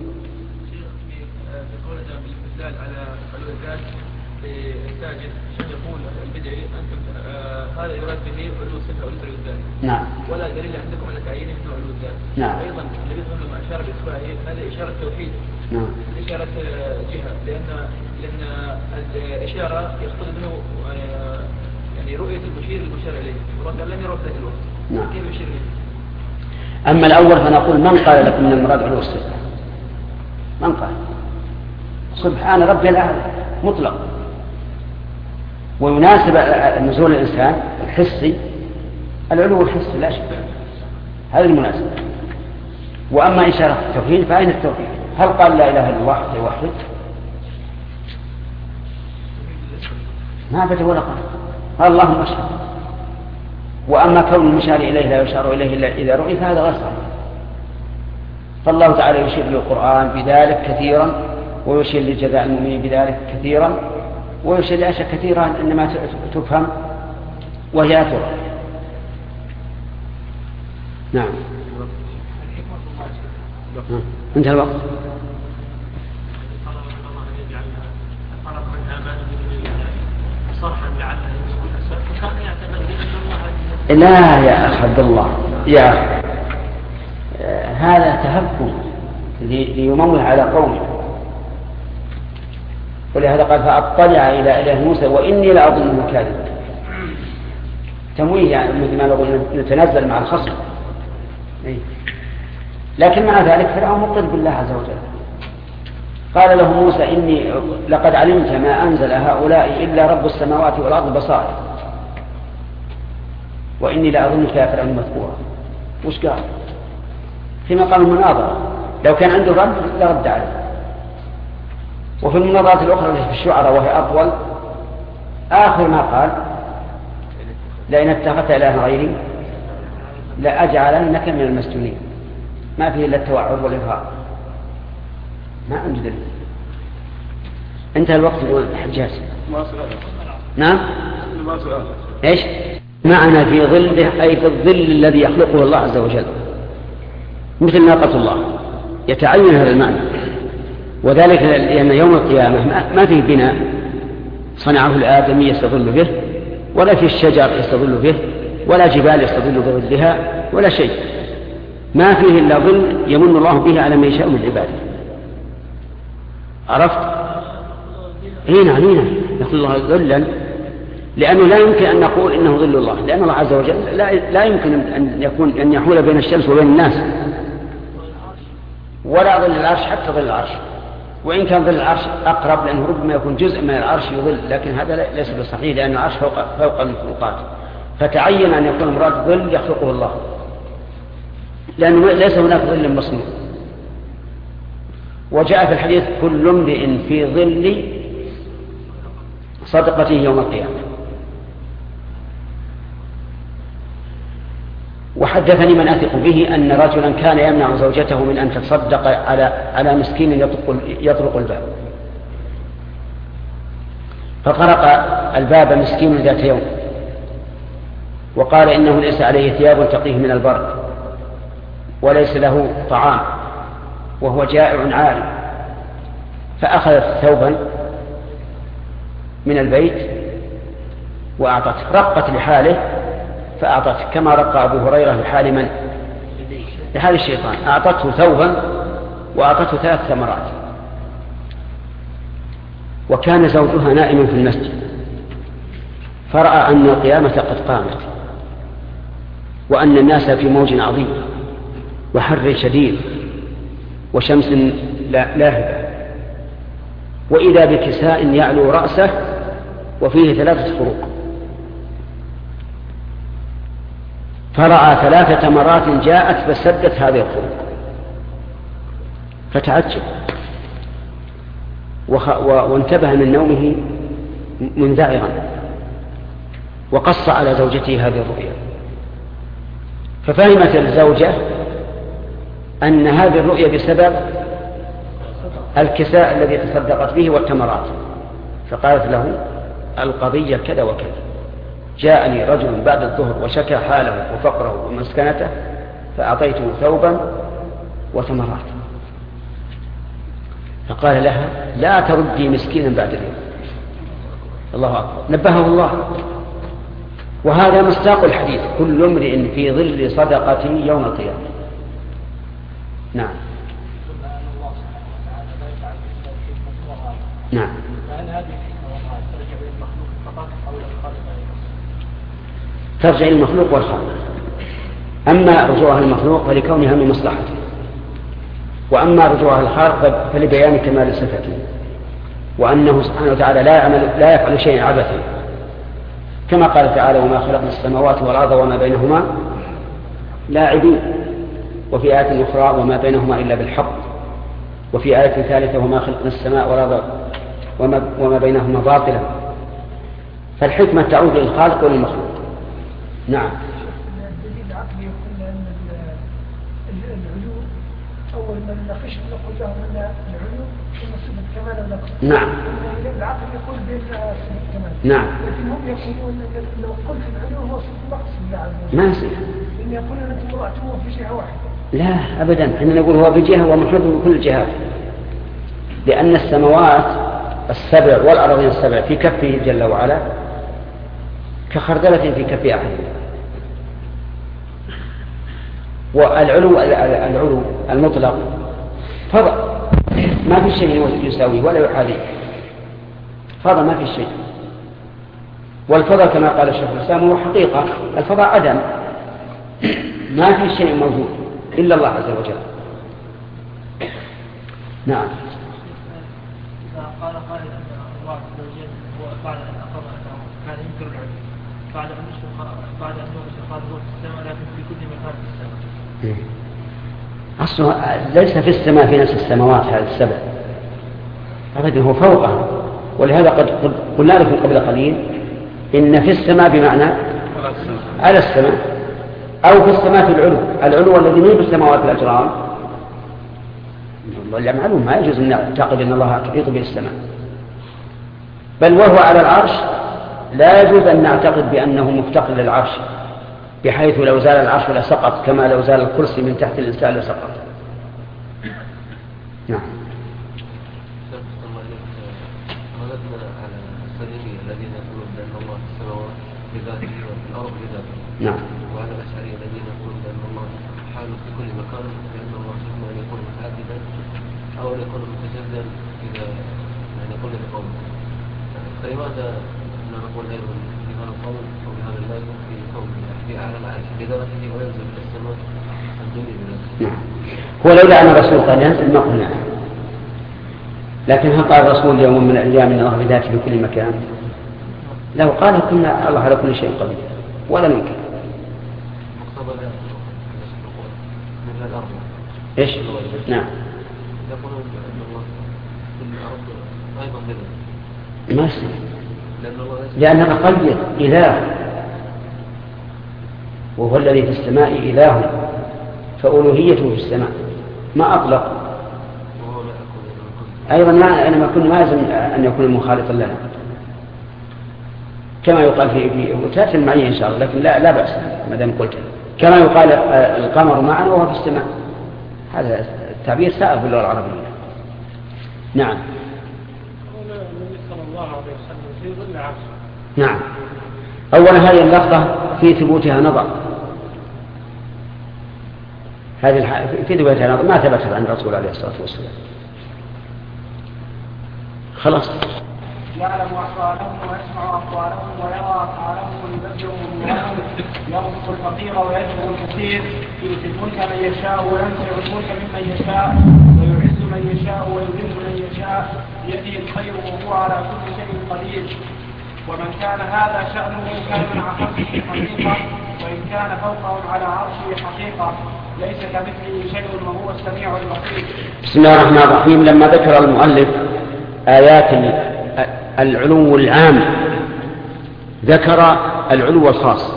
هذا يراد به علو الصفة وليس علو الذات. نعم. ولا دليل عندكم على تعيينه من علو الذات. نعم. أيضا الذي لما أشار بإصبعه هذا إشارة توحيد. نعم. إشارة جهة لأن لأن الإشارة يقصد منه يعني رؤية المشير المشار إليه، ورد لم يرى ذات الوقت. نعم. كيف يشير إليه؟ أما الأول فنقول من قال لكم من المراد علو الصفة؟ من قال؟ سبحان ربي الأعلى مطلق. ويناسب نزول الإنسان الحسي العلو الحسي لا شك، هذا المناسب. وأما إشارة التوحيد فأين التوحيد؟ هل قال لا إله إلا الله يوحد؟ ما بدا ولا قال قال اللهم اشهد. وأما كون المشار إليه لا يشار إليه إلا إذا رؤي فهذا غير صحيح. فالله تعالى يشير للقرآن بذلك كثيرا، ويشير لجزاء المؤمنين بذلك كثيرا، ويشير لأشياء كثيرة إنما تفهم وهي لا ترى. نعم. انتهى الوقت. لا يا أخ عبد الله يا أخي هذا تهكم ليموه على قومه، ولهذا قال فأطلع إلى إله موسى وإني لأظنه كاذبا. تمويه يعني مثل ما نقول نتنزل مع الخصم. لكن مع ذلك فرعون مقر بالله عز وجل. قال له موسى إني لقد علمت ما أنزل هؤلاء إلا رب السماوات والأرض بصائر وإني لأظنك يا فرعون مذكورا. وش قال؟ في مقام المناظرة لو كان عنده رد لرد عليه. وفي المناظرات الأخرى في الشعراء وهي أطول آخر ما قال لئن اتخذت إلها غيري لأجعلنك من المسجونين. ما فيه إلا التوعد والإظهار، ما عنده دليل. انتهى الوقت يقول حجاج. ما سؤال. نعم. ما سؤال. ايش؟ معنى في ظله أي في الظل الذي يخلقه الله عز وجل، مثل ناقة الله يتعين هذا المعنى. وذلك لأن يوم القيامة ما فيه بناء صنعه الآدمي يستظل به، ولا في الشجر يستظل به، ولا جبال يستظل بظلها، ولا شيء. ما فيه إلا ظل يمن الله به على من يشاء من عباده. عرفت؟ هنا هنا يقول الله ظلا، لأنه لا يمكن أن نقول إنه ظل الله، لأن الله عز وجل لا, لا يمكن أن يكون أن يحول بين الشمس وبين الناس، ولا ظل العرش حتى ظل العرش. وإن كان ظل العرش أقرب لأنه ربما يكون جزء من العرش يظل، لكن هذا ليس بصحيح لأن العرش فوق, فوق المخلوقات. فتعين أن يكون مراد ظل يخلقه الله، لأنه ليس هناك ظل مصنوع. وجاء في الحديث كل امرئ في ظل صدقته يوم القيامة. وحدثني من أثق به أن رجلا كان يمنع زوجته من أن تتصدق على على مسكين يطرق, يطرق الباب، فطرق الباب مسكين ذات يوم وقال إنه ليس عليه ثياب تقيه من البرد وليس له طعام وهو جائع عاري، فأخذت ثوبا من البيت وأعطته، رقت لحاله فأعطته كما رق أبو هريرة لحال من؟ لحال الشيطان، أعطته ثوبا وأعطته ثلاث ثمرات. وكان زوجها نائم في المسجد فرأى أن القيامة قد قامت وأن الناس في موج عظيم وحر شديد وشمس لاهبة، وإذا بكساء يعلو رأسه وفيه ثلاثة خروق، فرأى ثلاثة مرات جاءت فسدت هذه الخروق فتعجب وانتبه من نومه منذعرا وقص على زوجته هذه الرؤيا، ففهمت الزوجة أن هذه الرؤيا بسبب الكساء الذي تصدقت به والتمرات، فقالت له القضية كذا وكذا، جاءني رجل بعد الظهر وشكى حاله وفقره ومسكنته فأعطيته ثوبا وتمرات، فقال لها لا تردي مسكينا بعد اليوم. الله أكبر، نبهه الله. وهذا مصداق الحديث كل امرئ في ظل صدقته يوم القيامة. نعم نعم. ترجع إلى المخلوق والخالق. أما رجوعها المخلوق فلكونها من مصلحته، وأما رجوعها الخالق فلبيان كمال صفته، وأنه سبحانه وتعالى لا يعمل لا يفعل شيئا عبثا، كما قال تعالى وما خلقنا السماوات والأرض وما بينهما لاعبين، وفي آية أخرى وما بينهما إلا بالحق، وفي آية ثالثة وما خلقنا السماء والأرض وما, وما بينهما باطلا، فالحكمة تعود للخالق وللمخلوق. نعم. الدليل العقلي يقول أن العلو أول من ناقشت نقول له أن العلو ثم صفة كمال النقص. نعم. العقل يقول بأنها صفة كمال. نعم. لكن هم يقولون أن لو قلت العلو هو صفة نقص بالله عز وجل. ما يصير. لأن يقولون أنتم رأيتموه في جهة واحدة. لا أبدا، احنا نقول هو بجهة ومحيط بكل الجهات، لأن السماوات السبع والأرضين السبع في كفه جل وعلا كخردلة في كف أحدهم. والعلو العلو المطلق فضل، ما في شيء يساوي ولا يحاذيه، فضل ما في شيء. والفضل كما قال الشيخ الإسلام هو حقيقة، الفضل عدم، ما في شيء موجود إلا الله عز وجل. نعم. إذا قال قائل أن الله عز وجل هو بعد أن أقر أنه كان ينكر العلم بعد أن نشر بعد أن نشر قال هو في السماء لكن في كل مكان في السماء. أصلا ليس في السماء في نفس السماوات هذه السبع أبدا، هو فوقها. ولهذا قد قلنا لكم قبل قليل إن في السماء بمعنى على السماء، أو في السماء في العلو، العلو الذي من في السماوات الأجرام. معلوم ما يجوز أن نعتقد أن الله يحيط به السماء، بل وهو على العرش لا يجوز أن نعتقد بأنه مفتقر للعرش بحيث لو زال العرش لسقط كما لو زال الكرسي من تحت الإنسان لسقط. نعم. ردنا على السلمية الذين يقولون بأن الله في السماوات بذاته وفي الأرض بذاته. نعم. وعلى الأشعرية الذين يقولون بأن الله حاله في كل مكان، بأن الله إما أن يكون متعددا أو أن يكون متجددا إذا يعني قلنا بقوله. فلماذا نقول أيضا في هذا القول أو في هذا اللازم في قول في أعلى العرش بذاته وينزل إلى السماء الدنيا بذاته؟ نعم. هو لولا أن الرسول قال ينزل ما قلنا، لكن هل قال الرسول يوم من الأيام إن الله بذاته في كل مكان؟ لو قال كنا الله على كل شيء قدير ولا ننكر. مقتضى من الأرض. إيش؟ نعم. يقولون أن الله في الأرض أيضا كذا. ما يصير. لأنه قيد إله، وهو الذي في السماء إله، فألوهيته في السماء ما أطلق. أيضا ما أنا ما كنا ما لازم أن يكون مخالطا لنا كما يقال في في وتأتي المعية إن شاء الله، لكن لا لا بأس ما دام قلت كما يقال القمر معنا وهو في السماء. هذا التعبير سائغ باللغة العربية. نعم. النبي صلى الله عليه وسلم في ظل عرشه. نعم. أولا هذه اللفظة في ثبوتها نظر، هذه الح... في ثبوتها نظر ما ثبتت عن الرسول عليه الصلاة والسلام. خلاص. يعلم أحوالهم ويسمع أقوالهم ويرى أفعالهم ويبدر أمورهم، يرزق الفقير ويجبر الكثير، يؤتي الملك من يشاء وينزع الملك ممن يشاء، ويعز من يشاء ويذل من يشاء، بيده الخير وهو على كل شيء قدير. ومن كان هذا شأنه كان مع خلقه حقيقة، وإن كان فوقهم على عرشه حقيقة، ليس كمثله شيء وهو السميع البصير. بسم الله الرحمن الرحيم. لما ذكر المؤلف آيات العلو العام ذكر العلو الخاص،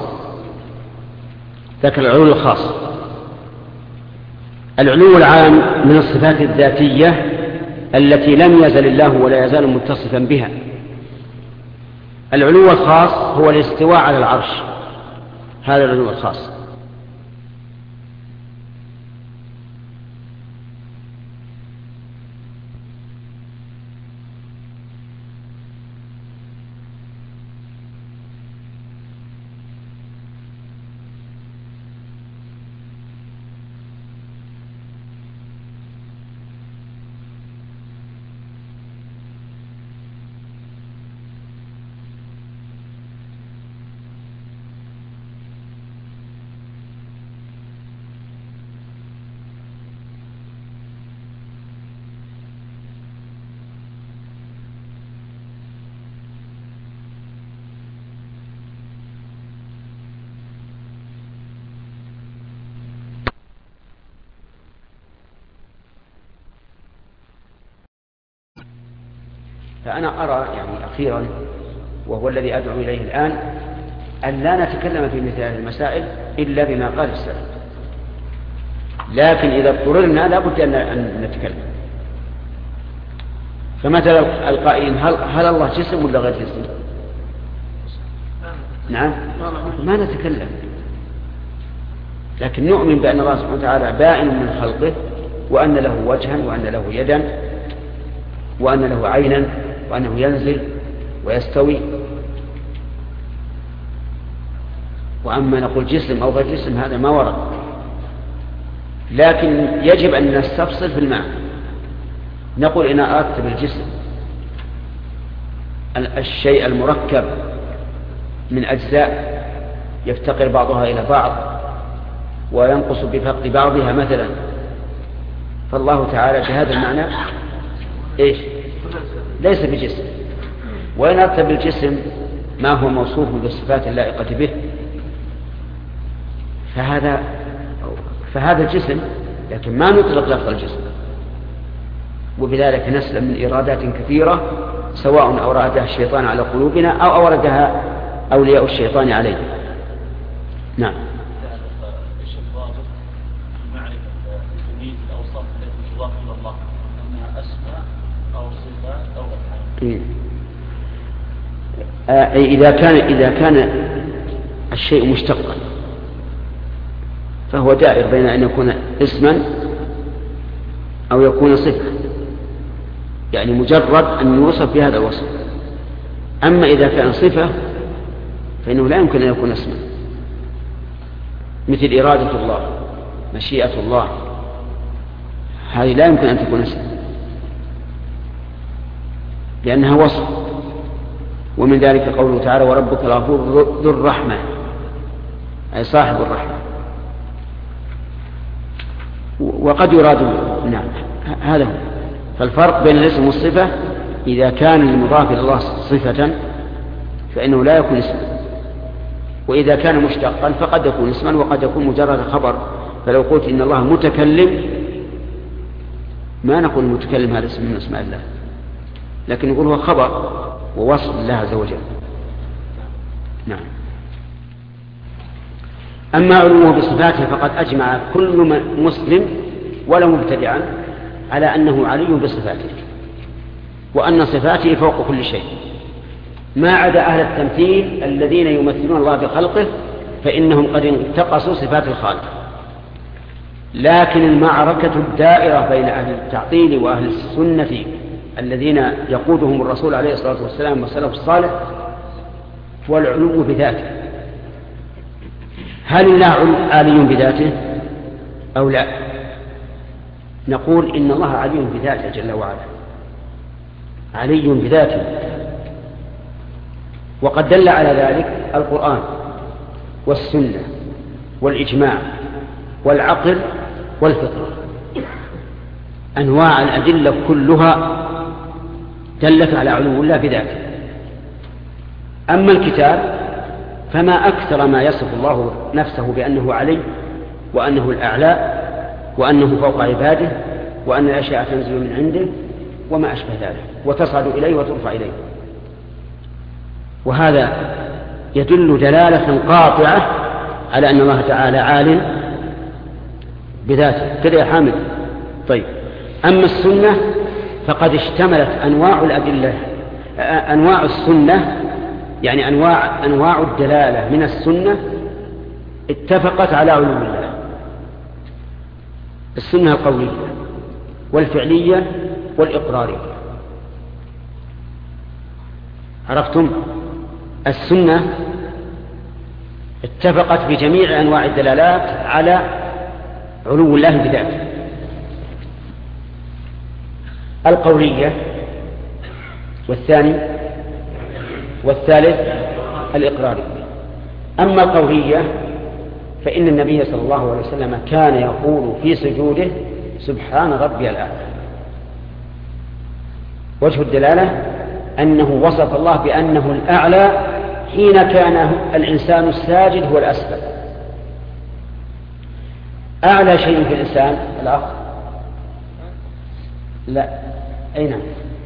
ذكر العلو الخاص. العلو العام من الصفات الذاتية التي لم يزل الله ولا يزال متصفا بها. العلو الخاص هو الاستواء على العرش، هذا العلو الخاص. فأنا أرى يعني أخيرا، وهو الذي أدعو إليه الآن، أن لا نتكلم في مثل هذه المسائل إلا بما قال السلف، لكن إذا اضطررنا لا بد أن نتكلم. فمثلا القائلين هل, هل الله جسم ولا غير جسم؟ نعم ما نتكلم، لكن نؤمن بأن الله سبحانه وتعالى بائن من خلقه، وأن له وجها وأن له يدا وأن له عينا وأنه ينزل ويستوي. وأما نقول جسم أو غير جسم هذا ما ورد، لكن يجب أن نستفصل في المعنى. نقول إن أردت بالجسم الشيء المركب من أجزاء يفتقر بعضها إلى بعض وينقص بفقد بعضها مثلا، فالله تعالى بهذا المعنى إيش؟ ليس بجسم. وإن أردت بالجسم ما هو موصوف بالصفات اللائقة به فهذا فهذا الجسم، لكن ما نطلق لفظ الجسم. وبذلك نسلم من إرادات كثيرة، سواء أورادها الشيطان على قلوبنا أو أوردها أولياء الشيطان علينا. نعم. إذا كان إذا كان الشيء مشتقا فهو دائر بين أن يكون اسما أو يكون صفة، يعني مجرد أن يوصف بهذا الوصف. أما إذا كان صفة فإنه لا يمكن أن يكون اسما، مثل إرادة الله، مشيئة الله، هذه لا يمكن أن تكون اسما لأنها وصف. ومن ذلك قوله تعالى وربك الغفور ذو الرحمة، أي صاحب الرحمة. وقد يراد نعم هذا هو. فالفرق بين الاسم والصفة إذا كان المضاف إلى الله صفة فإنه لا يكون اسما، وإذا كان مشتقا فقد يكون اسما وقد يكون مجرد خبر. فلو قلت إن الله متكلم ما نقول المتكلم هذا اسم من اسماء الله، لكن نقول هو خبر ووصف الله عز وجل. نعم. أما علوه بصفاته فقد أجمع كل مسلم ولو مبتدعا على أنه علي بصفاته، وأن صفاته فوق كل شيء، ما عدا أهل التمثيل الذين يمثلون الله بخلقه فإنهم قد انتقصوا صفات الخالق. لكن المعركة الدائرة بين أهل التعطيل وأهل السنة الذين يقودهم الرسول عليه الصلاة والسلام والسلف الصالح هو العلو بذاته. هل الله عالي بذاته أو لا؟ نقول إن الله علي بذاته جل وعلا، علي بذاته، وقد دل على ذلك القرآن والسنة والإجماع والعقل والفطرة، أنواع الأدلة كلها دلت على علو الله بذاته. أما الكتاب فما أكثر ما يصف الله نفسه بأنه علي وأنه الأعلى وأنه فوق عباده وأن الأشياء تنزل من عنده وما أشبه ذلك وتصعد إليه وترفع إليه. وهذا يدل دلالة قاطعة على أن الله تعالى عال بذاته كده يا حامد. طيب، أما السنة فقد اشتملت أنواع الأدلة، أنواع السنة يعني أنواع, أنواع الدلالة من السنة اتفقت على علو الله. السنة القولية والفعلية والإقرارية. عرفتم؟ السنة اتفقت بجميع أنواع الدلالات على علو الله بذاته. القولية والثاني والثالث الإقراري. أما القولية فإن النبي صلى الله عليه وسلم كان يقول في سجوده سبحان ربي الأعلى. وجه الدلالة أنه وصف الله بأنه الأعلى حين كان الإنسان الساجد هو الأسفل. أعلى شيء في الإنسان الأخ لا أي نعم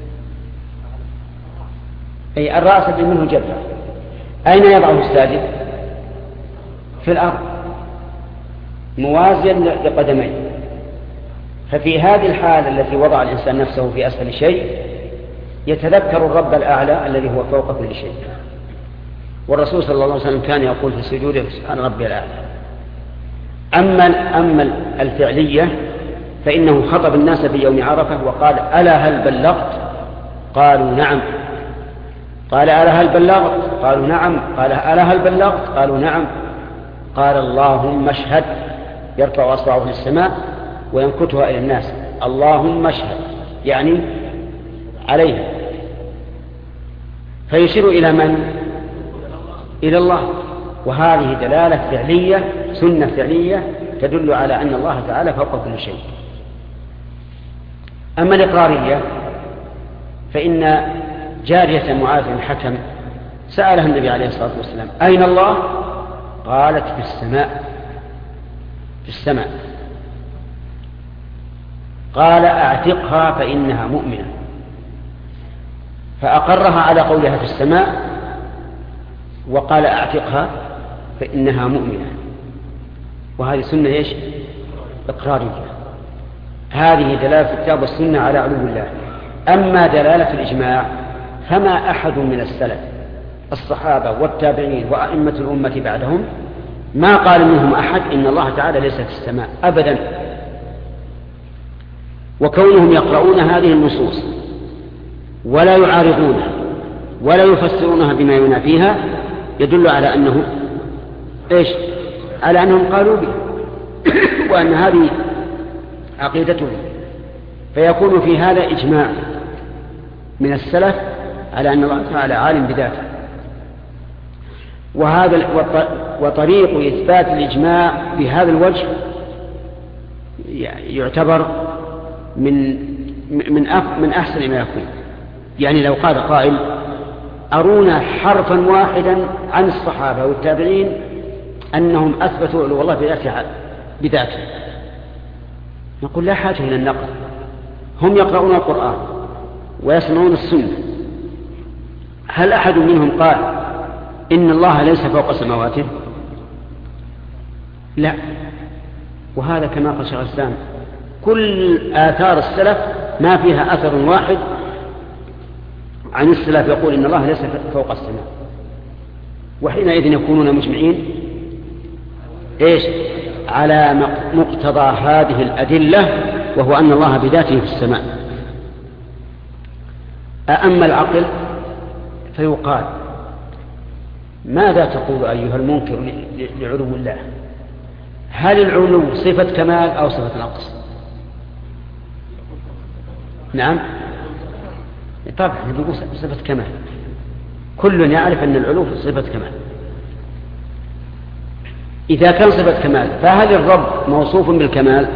أي الرأس اللي منه جبهة. أين يضعه الساجد؟ في الأرض موازيا لقدميه. ففي هذه الحالة التي وضع الإنسان نفسه في أسفل شيء يتذكر الرب الأعلى الذي هو فوق كل شيء. والرسول صلى الله عليه وسلم كان يقول في سجوده سبحان ربي الأعلى. أما أما الفعلية فإنه خطب الناس في يوم عرفة وقال ألا هل بلغت؟ قالوا نعم. قال ألا هل بلغت؟ قالوا نعم. قال ألا هل بلغت؟ قالوا نعم. قال اللهم اشهد، يرفع أصبعه للسماء وينكتها إلى الناس، اللهم اشهد يعني عليها، فيشير إلى من؟ إلى الله. وهذه دلالة فعلية، سنة فعلية تدل على أن الله تعالى فوق كل شيء. أما الإقرارية فإن جارية معاذ بن الحكم سألها النبي عليه الصلاة والسلام أين الله؟ قالت في السماء. في السماء. قال أعتقها فإنها مؤمنة، فأقرها على قولها في السماء وقال أعتقها فإنها مؤمنة. وهذه سنة إيش؟ إقرارية. هذه دلالة الكتاب والسنة على علو الله. أما دلالة الإجماع فما أحد من السلف الصحابة والتابعين وأئمة الأمة بعدهم ما قال منهم أحد إن الله تعالى ليس في السماء أبدا. وكونهم يقرؤون هذه النصوص ولا يعارضونها ولا يفسرونها بما ينافيها يدل على أنه إيش؟ على أنهم قالوا به وأن هذه عقيدتهم. فيكون في هذا إجماع من السلف على أن الله تعالى عالم بذاته. وهذا وطريق إثبات الإجماع بهذا الوجه يعتبر من من من أحسن ما يكون. يعني لو قال قائل أرونا حرفا واحدا عن الصحابة والتابعين أنهم أثبتوا علو الله بذاته، نقول لا حاجة إلى النقل، هم يقرؤون القرآن ويسمعون السنة، هل أحد منهم قال إن الله ليس فوق سماواته؟ لا. وهذا كما قال شيخ الإسلام كل آثار السلف ما فيها أثر واحد عن السلف يقول إن الله ليس فوق السماء، وحينئذ يكونون مجمعين إيش على مقتضى هذه الأدلة، وهو أن الله بذاته في السماء. أما العقل فيقال ماذا تقول أيها المنكر لعلو الله؟ هل العلو صفة كمال أو صفة نقص؟ نعم طبعا نقول صفة كمال، كل يعرف أن العلو صفة كمال. إذا كان صفة كمال فهل الرب موصوف بالكمال؟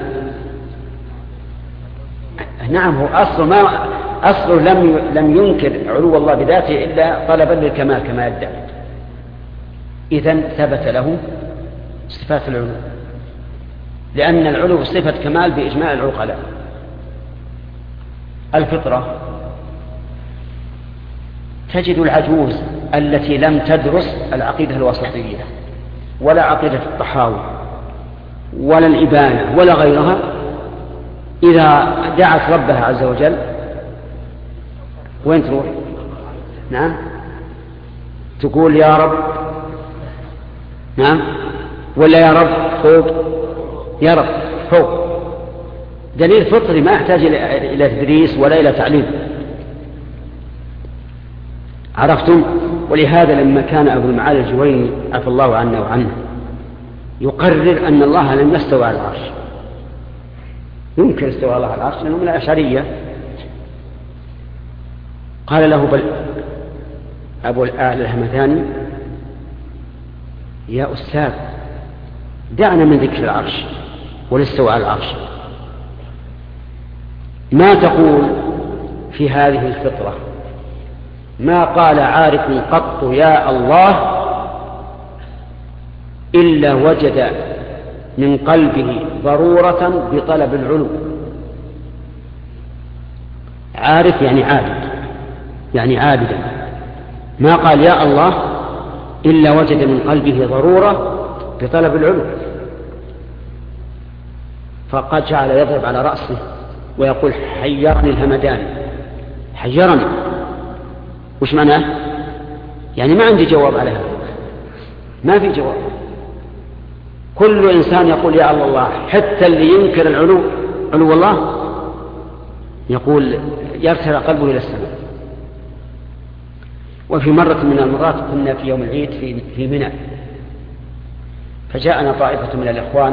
نعم، هو أصله ما أصله لم لم ينكر علو الله بذاته إلا طلبا للكمال كما يدعي. إذن ثبت له صفات العلو، لأن العلو صفة كمال بإجماع العقلاء. الفطرة تجد العجوز التي لم تدرس العقيدة الوسطية ولا عقيدة الطحاوي ولا الإبانة ولا غيرها، إذا دعت ربها عز وجل وين تروح؟ نعم تقول يا رب، نعم ولا يا رب فوق، يا رب فوق. دليل فطري ما يحتاج إلى تدريس ولا إلى تعليم. عرفتم؟ ولهذا لما كان أبو المعالي الجويني عفى الله عنا وعنه يقرر أن الله لم يستوى على العرش، يمكن استوى الله على العرش لأنه من الأشعرية، قال له بل أبو الآل الهمداني يا أستاذ دعنا من ذكر العرش والاستواء على العرش، ما تقول في هذه الفطرة؟ ما قال عارف قط يا الله إلا وجد من قلبه ضرورة بطلب العلو. عارف يعني عابد، يعني عابدا، ما قال يا الله إلا وجد من قلبه ضرورة بطلب العلو، فقد جعل يضرب على رأسه ويقول حيرني الهمداني، حيرني. وش معناه؟ يعني ما عندي جواب على هذا، ما في جواب. كل إنسان يقول يا الله، حتى اللي ينكر العلو علو الله يقول يرتفع قلبه إلى السماء. وفي مرة من المرات كنا في يوم العيد في في منى، فجاءنا طائفة من الإخوان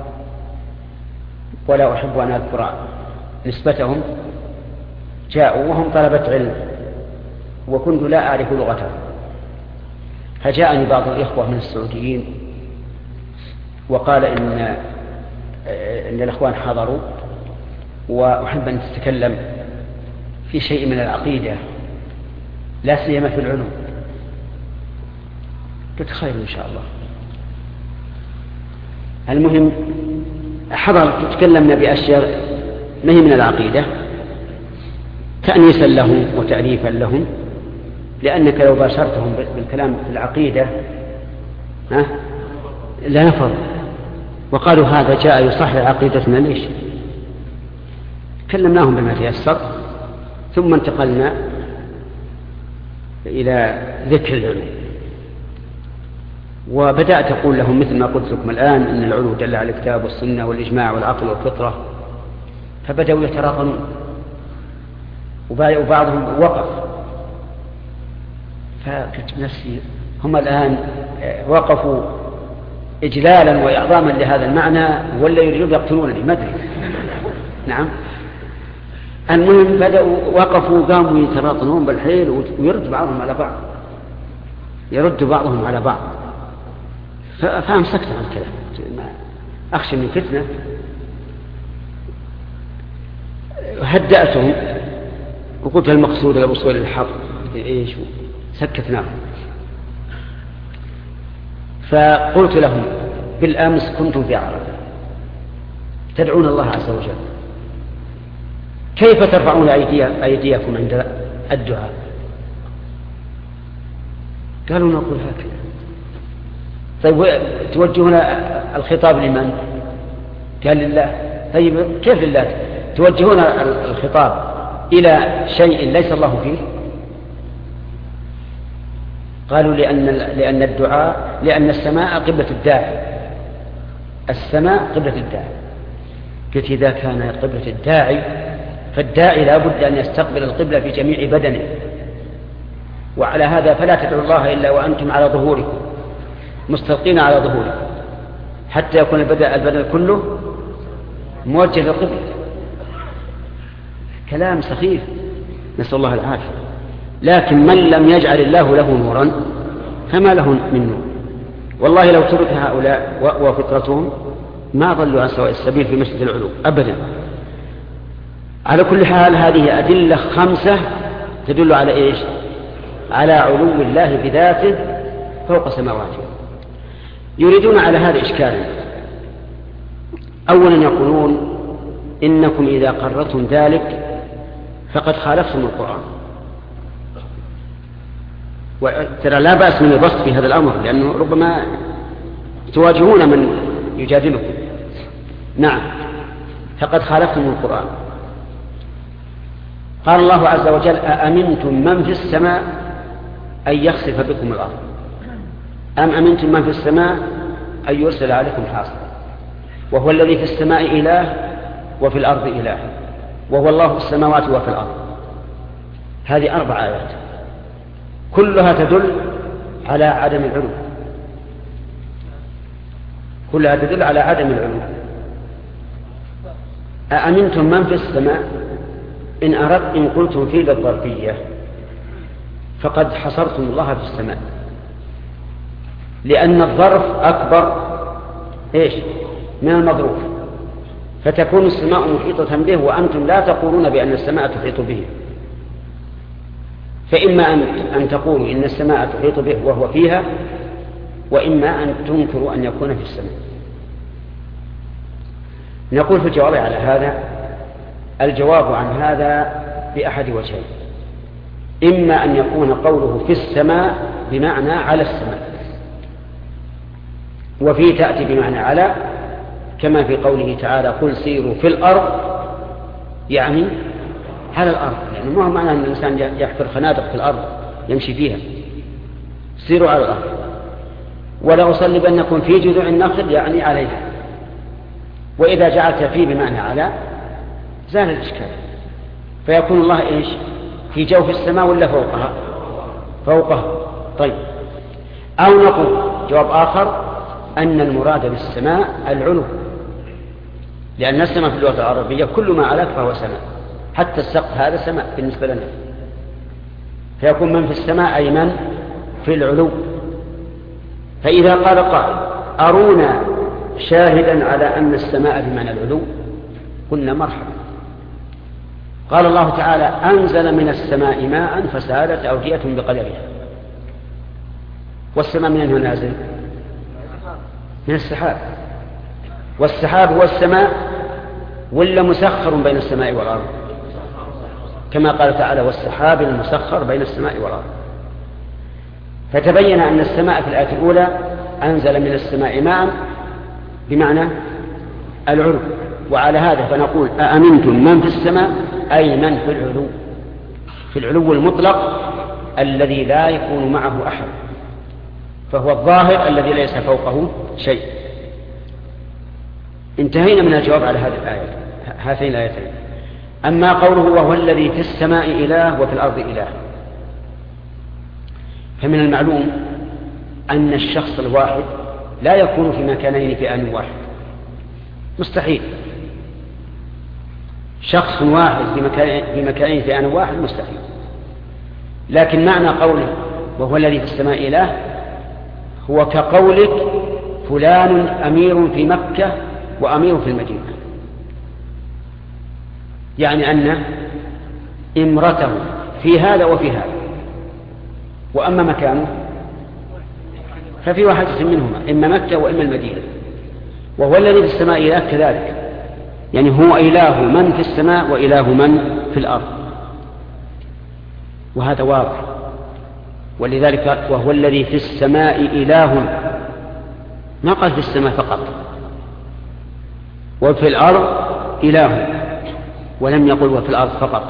ولا أحب أن أذكر نسبتهم، جاءوا وهم طلبة علم وكنت لا أعرف لغتهم، فجاءني بعض الإخوة من السعوديين وقال إن إن الإخوان حضروا وأحب أن تتكلم في شيء من العقيدة لا سيما في العلوم. قلت خير إن شاء الله. المهم حضر تتكلمنا بأشياء ما هي من العقيدة تأنيسا لهم وتأليفا لهم، لأنك لو باشرتهم بالكلام في العقيدة ها لا نفر، وقالوا هذا جاء يصحح عقيدتنا ليش. كلمناهم بما تيسر ثم انتقلنا إلى ذكر العلو، وبدأت أقول لهم مثل ما قلت لكم الآن إن العلو دل على الكتاب والسنة والإجماع والعقل والفطرة، فبدأوا يتراقمون وبعضهم وقف، فقلت نفسي هم الآن وقفوا إجلالا وإعظاما لهذا المعنى ولا يريدون يقتلونني ما أدري. نعم. المهم بدأوا وقفوا قاموا يتراطنون بالحيل ويرد بعضهم على بعض، يرد بعضهم على بعض، فأمسكت عن الكلام أخشى من فتنة. هدأتهم وقلت المقصود الوصول للحق إيش، سكتناهم. فقلت لهم بالأمس كنتم في عرب تدعون الله عز وجل، كيف ترفعون أيديكم عند الدعاء؟ قالوا نقول هكذا. طيب توجهون الخطاب لمن؟ قال لله. طيب كيف لله؟ توجهون الخطاب إلى شيء ليس الله فيه؟ قالوا لأن لأن الدعاء لأن السماء قبلة الداعي. السماء قبلة الداعي. قلت إذا كان قبلة الداعي فالداعي لا بد أن يستقبل القبلة في جميع بدنه، وعلى هذا فلا تدعوا الله إلا وأنتم على ظهوركم مستلقين على ظهوركم حتى يكون البدن كله موجه للقبلة. كلام سخيف نسأل الله العافية. لكن من لم يجعل الله له نورا فما له من نور. والله لو ترك هؤلاء وفطرتهم ما ضلوا عن سواء السبيل في مسجد العلو أبدا. على كل حال هذه أدلة خمسة تدل على إيش؟ على علو الله بذاته فوق سماواته. يريدون على هذا إشكالا. أولا يقولون إنكم إذا قررتم ذلك فقد خالفتم القرآن. وترى لا بأس من البسط في هذا الأمر لأنه ربما تواجهون من يجادلكم. نعم فقد خالفتم القرآن. قال الله عز وجل أأمنتم من في السماء أن يخسف بكم الأرض أم أمنتم من في السماء أن يرسل عليكم حاصبا وهو الذي في السماء إله وفي الأرض إله وهو الله في السماوات وفي الأرض. هذه أربع آيات كلها تدل على عدم العلو. كلها تدل على عدم العلو. أأمنتم من في السماء إن أردت إن قلتم في الظرفية فقد حصرتم الله في السماء لأن الظرف أكبر إيش من المظروف، فتكون السماء محيطة به وأنتم لا تقولون بأن السماء تحيط به. فإما أن تقولوا إن السماء تحيط به وهو فيها، وإما أن تنكروا أن يكون في السماء. نقول في الجواب على هذا الجواب عن هذا بأحد وجهين. إما أن يكون قوله في السماء بمعنى على السماء، وفي تأتي بمعنى على كما في قوله تعالى قل سيروا في الأرض يعني على الأرض، يعني ما هو معنى أن الإنسان يحفر خنادق في الأرض يمشي فيها، سيروا على الأرض. ولا أصلبنكم في جذوع النخل يعني عليها. وإذا جعلت فيه بمعنى على زال الإشكال، فيكون الله إيش في جوف السماء ولا فوقها؟ فوقها. طيب أو نقول جواب آخر أن المراد بالسماء العلو، لأن السماء في اللغة العربية كل ما علاك فهو سماء، حتى السقف هذا سماء بالنسبة لنا. فيكون من في السماء أي من في العلو. فإذا قال قائل أرونا شاهدا على أن السماء بمعنى العلو قلنا مرحبا. قال الله تعالى أنزل من السماء ماء فسالت أودية بقدرها. والسماء من أين نازل؟ من السحاب. والسحاب هو السماء ولا مسخر بين السماء والأرض؟ كما قال تعالى والسحاب المسخر بين السماء والأرض. فتبين أن السماء في الآية الأولى أنزل من السماء ماء بمعنى العلو. وعلى هذا فنقول أأمنتم من في السماء أي من في العلو، في العلو المطلق الذي لا يكون معه أحد، فهو الظاهر الذي ليس فوقه شيء. انتهينا من الجواب على هذه الآية هاتين الآيتين. أما قوله وهو الذي في السماء إله وفي الأرض إله، فمن المعلوم أن الشخص الواحد لا يكون في مكانين في آن واحد، مستحيل. شخص واحد في مكانين في آن واحد مستحيل. لكن معنى قوله وهو الذي في السماء إله هو كقولك فلان أمير في مكة وأمير في المدينة، يعني أن امرته في هذا وفي هذا، وأما مكانه ففي واحدة منهما إما مكة وإما المدينة. وهو الذي في السماء إله كذلك، يعني هو إله من في السماء وإله من في الأرض، وهذا واضح. ولذلك وهو الذي في السماء إله، ما قال في السماء فقط، وفي الأرض إله، ولم يقل وفي الأرض فقط.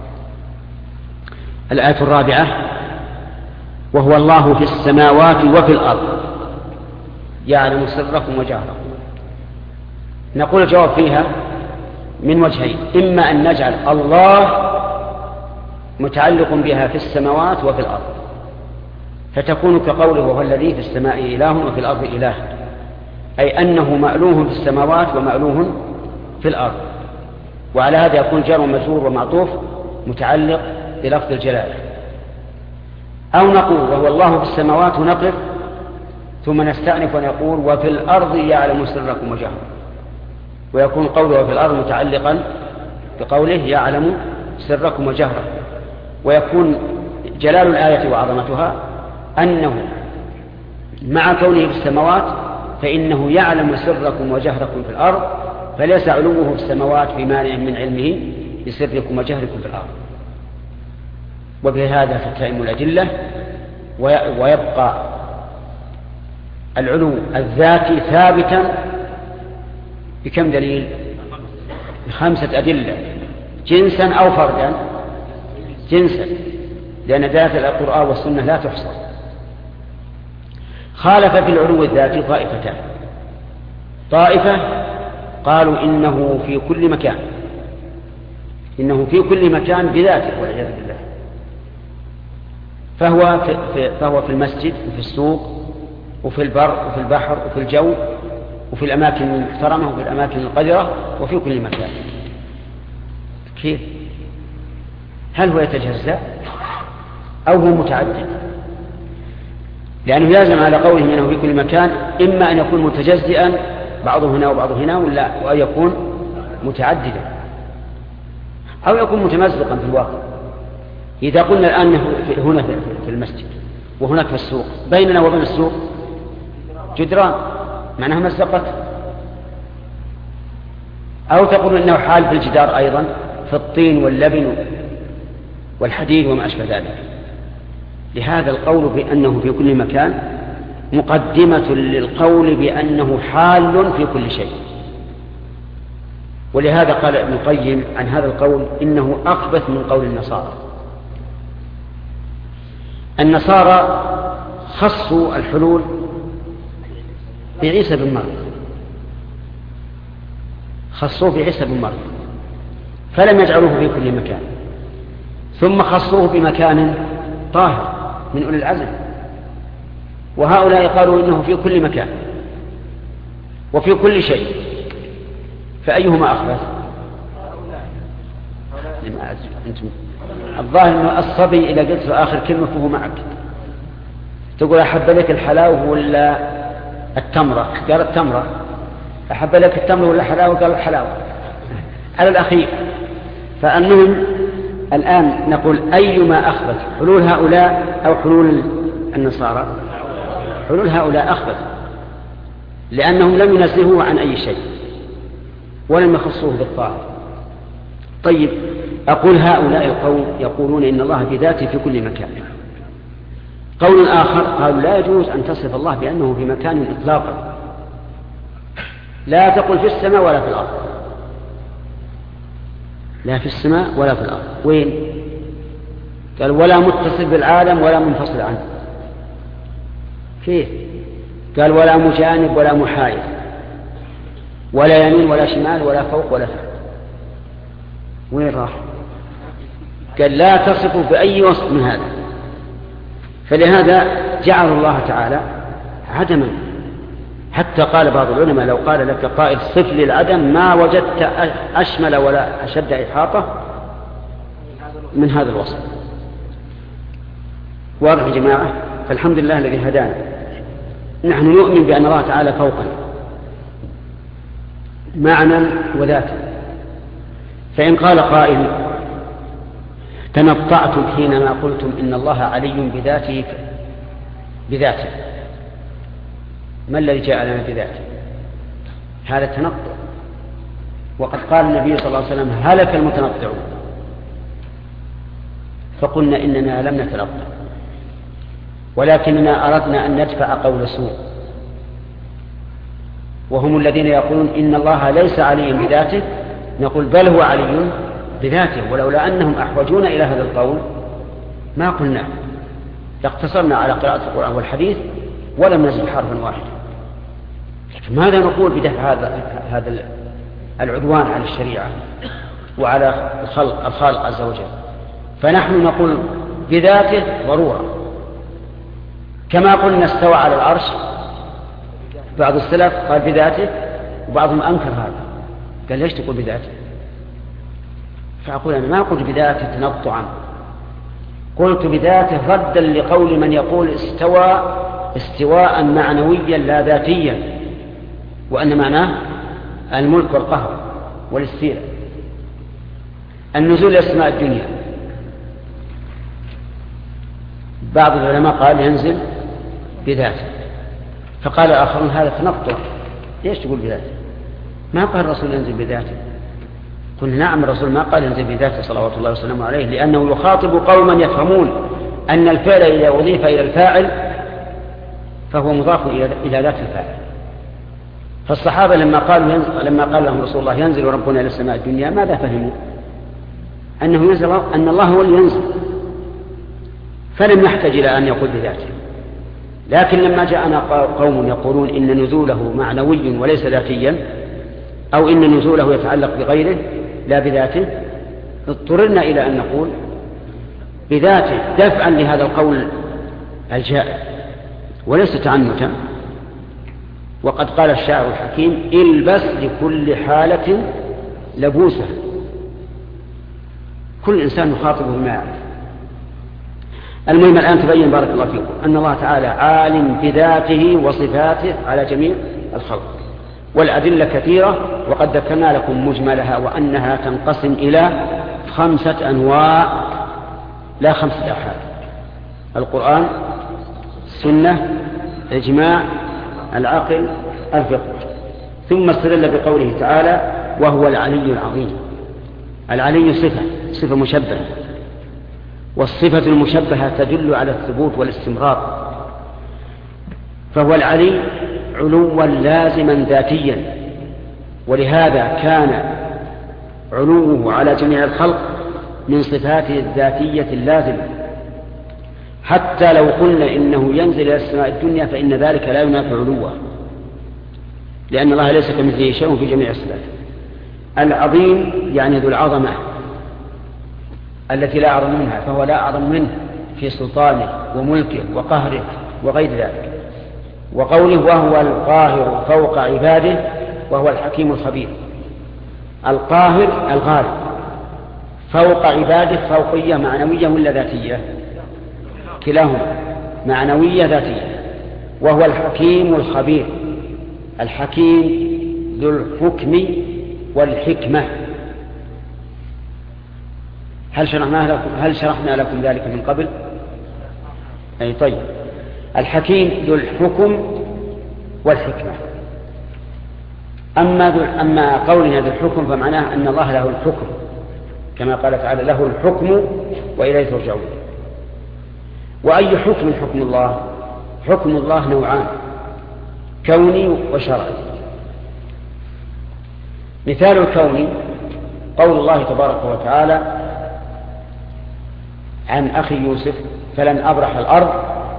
الآية الرابعة: وهو الله في السماوات وفي الأرض يعلم سركم وجهركم. نقول الجواب فيها من وجهين: إما أن نجعل الله متعلق بها في السماوات وفي الأرض، فتكون كقوله وهو الذي في السماء إله وفي الأرض إله، أي أنه مألوه في السماوات ومألوه في الأرض، وعلى هذا يكون جار ومجرور ومعطوف متعلق بلفظ الجلالة. أو نقول وهو الله في السماوات ونقف ثم نستأنف ونقول وفي الأرض يعلم سركم وجهركم، ويكون قوله في الأرض متعلقا بقوله يعلم سركم وجهركم، ويكون جلال الآية وعظمتها أنه مع كونه في السماوات فإنه يعلم سركم وجهركم في الأرض، فليس علوه في السماوات بمانع من علمه بسركم وجهركم في الأرض. وبهذا تتم الأدلة، ويبقى العلو الذاتي ثابتا بكم دليل؟ بخمسة أدلة، جنسا أو فردا. جنسا، لأن دلالة القرآن والسنة لا تحصى. خالف في العلو الذاتي طائفتان: طائفة قالوا إنه في كل مكان، إنه في كل مكان بذاته والعياذ بالله، فهو في, فهو في المسجد وفي السوق وفي البر وفي البحر وفي الجو وفي الأماكن المحترمة وفي الأماكن القذرة وفي كل مكان. كيف؟ هل هو يتجزأ أو هو متعدد؟ لأنه لازم على قوله أنه في كل مكان إما أن يكون متجزئا بعضه هنا وبعضه هنا، ولا وأن يكون متعددا، أو يكون متمزقا في الواقع. إذا قلنا الآن هنا في المسجد وهناك في السوق، بيننا وبين السوق جدران معناها مزقت، أو تقول إنه حال في الجدار أيضا في الطين واللبن والحديد وما أشبه ذلك. لهذا القول بأنه في كل مكان مقدمة للقول بأنه حال في كل شيء. ولهذا قال ابن القيم عن هذا القول إنه أخبث من قول النصارى. النصارى خصوا الحلول بعيسى بن مريم، خصوه بعيسى بن مريم فلم يجعلوه في كل مكان، ثم خصوه بمكان طاهر من أولي العزم، وهؤلاء قالوا إنه في كل مكان وفي كل شيء، فأيهما أخبث؟ الظاهر أن الصبي إذا قلت له آخر كلمة فهو معك، تقول أحب لك الحلاوة ولا التمرة؟ قال التمرة. أحب لك التمرة ولا الحلاوة؟ قال الحلاوة على الأخير. فأنهم الآن نقول أيما أخبث، حلول هؤلاء أو حلول النصارى؟ حلول هؤلاء أخبث، لأنهم لم ينزهوه عن أي شيء ولم يخصوه بالطاعة. طيب، أقول هؤلاء القوم يقولون إن الله بذاته في كل مكان. قول آخر قالوا لا يجوز أن تصف الله بأنه في مكان إطلاقا، لا تقل في السماء ولا في الأرض، لا في السماء ولا في الأرض. وين؟ قال ولا متصل بالعالم ولا منفصل عنه. كيف؟ قال ولا مجانب ولا محايد، ولا يمين ولا شمال ولا فوق ولا تحت. وين راح؟ قال لا تصف بأي وصف من هذا. فلهذا جعل الله تعالى عدما، حتى قال بعض العلماء لو قال لك قائل صف لي العدم ما وجدت أشمل ولا أشد إحاطة من هذا الوصف. واضح يا جماعة؟ فالحمد لله الذي هدانا. نحن نؤمن بأن الله تعالى فوقنا معنى وذاتا. فإن قال قائل تنطعتم حينما قلتم إن الله علي بذاته بذاته، ما الذي جاء لنا بذاته؟ هذا التنطع. وقد قال النبي صلى الله عليه وسلم هلك المتنطعون، فقلنا إننا لم نتنطع ولكننا أردنا أن ندفع قول سوء، وهم الذين يقولون إن الله ليس علي بذاته، نقول بل هو علي بذاته، ولولا أنهم أحوجون إلى هذا القول ما قلنا، لاقتصرنا على قراءة القرآن والحديث ولم نزل حرفا واحدا. لكن ماذا نقول بدفع هذا هذا العدوان على الشريعة وعلى الخلق الخالق عز وجل؟ فنحن نقول بذاته ضرورة، كما قلنا استوى على العرش، بعض السلف قال بذاته وبعضهم أنكر هذا، قال ليش تقول بذاته؟ فأقول أنا ما قلت بذاته تنطعا، قلت بذاته ردا لقول من يقول استوى استواء معنويا لا ذاتيا، وأن معناه الملك والقهر والاستيلاء. النزول إلى السماء الدنيا، بعض العلماء قال ينزل بذاته، فقال آخرون هذا تنطع، ليش تقول بذاته؟ ما قال الرسول ينزل بذاته. قلنا نعم، الرسول ما قال ينزل بذاته صلوات الله وسلامه عليه، لأنه يخاطب قوما يفهمون أن الفعل إذا أضيف إلى الفاعل فهو مضاف إلى ذات الفاعل. فالصحابة لما قالوا لما قال لهم رسول الله ينزل ربنا إلى السماء الدنيا ماذا فهموا؟ أنه ينزل، أن الله هو اللي ينزل، فلم يحتاج إلى أن يقول بذاته. لكن لما جاءنا قوم يقولون إن نزوله معنوي وليس ذاتيا، أو إن نزوله يتعلق بغيره لا بذاته، اضطررنا إلى أن نقول بذاته دفعا لهذا القول الجائر وليس تعنتا. وقد قال الشاعر الحكيم البس لكل حالة لبوسة، كل إنسان مخاطب بما يعرف. المهم الآن تبين بارك الله فيكم أن الله تعالى عالم بذاته وصفاته على جميع الخلق، والأدلة كثيرة وقد ذكرنا لكم مجملها، وأنها تنقسم إلى خمسة أنواع لا خمسة أحاد: القرآن، السنة، الإجماع، العقل، الفقه. ثم استدل بقوله تعالى وهو العلي العظيم. العلي صفة صفة مشبهة، والصفة المشبهة تدل على الثبوت والاستمرار، فهو العلي علوا لازما ذاتيا، ولهذا كان علوه على جميع الخلق من صفاته الذاتية اللازمة. حتى لو قلنا إنه ينزل إلى السماء الدنيا فإن ذلك لا ينافي علوه، لأن الله ليس كمثله شيء في جميع الصفات. العظيم يعني ذو العظمة التي لا أعظم منها، فهو لا أعظم منه في سلطانه وملكه وقهره وغير ذلك. وقوله وهو القاهر فوق عباده وهو الحكيم الخبير. القاهر الغالب، فوق عباده فوقية معنوية ولا ذاتية؟ كلاهما معنوية ذاتية. وهو الحكيم الخبير. الحكيم ذو الحكم والحكمة. هل شرحنا لكم هل شرحنا لكم ذلك من قبل؟ أي طيب. الحكيم ذو الحكم والحكمة. أما, ذو أما قولنا ذو الحكم فمعناه أن الله له الحكم، كما قال تعالى له الحكم وإليه ترجعون. وأي حكم حكم الله؟ حكم الله نوعان: كوني وشرعي. مثال الكوني قول الله تبارك وتعالى عن أخي يوسف: فلن أبرح الأرض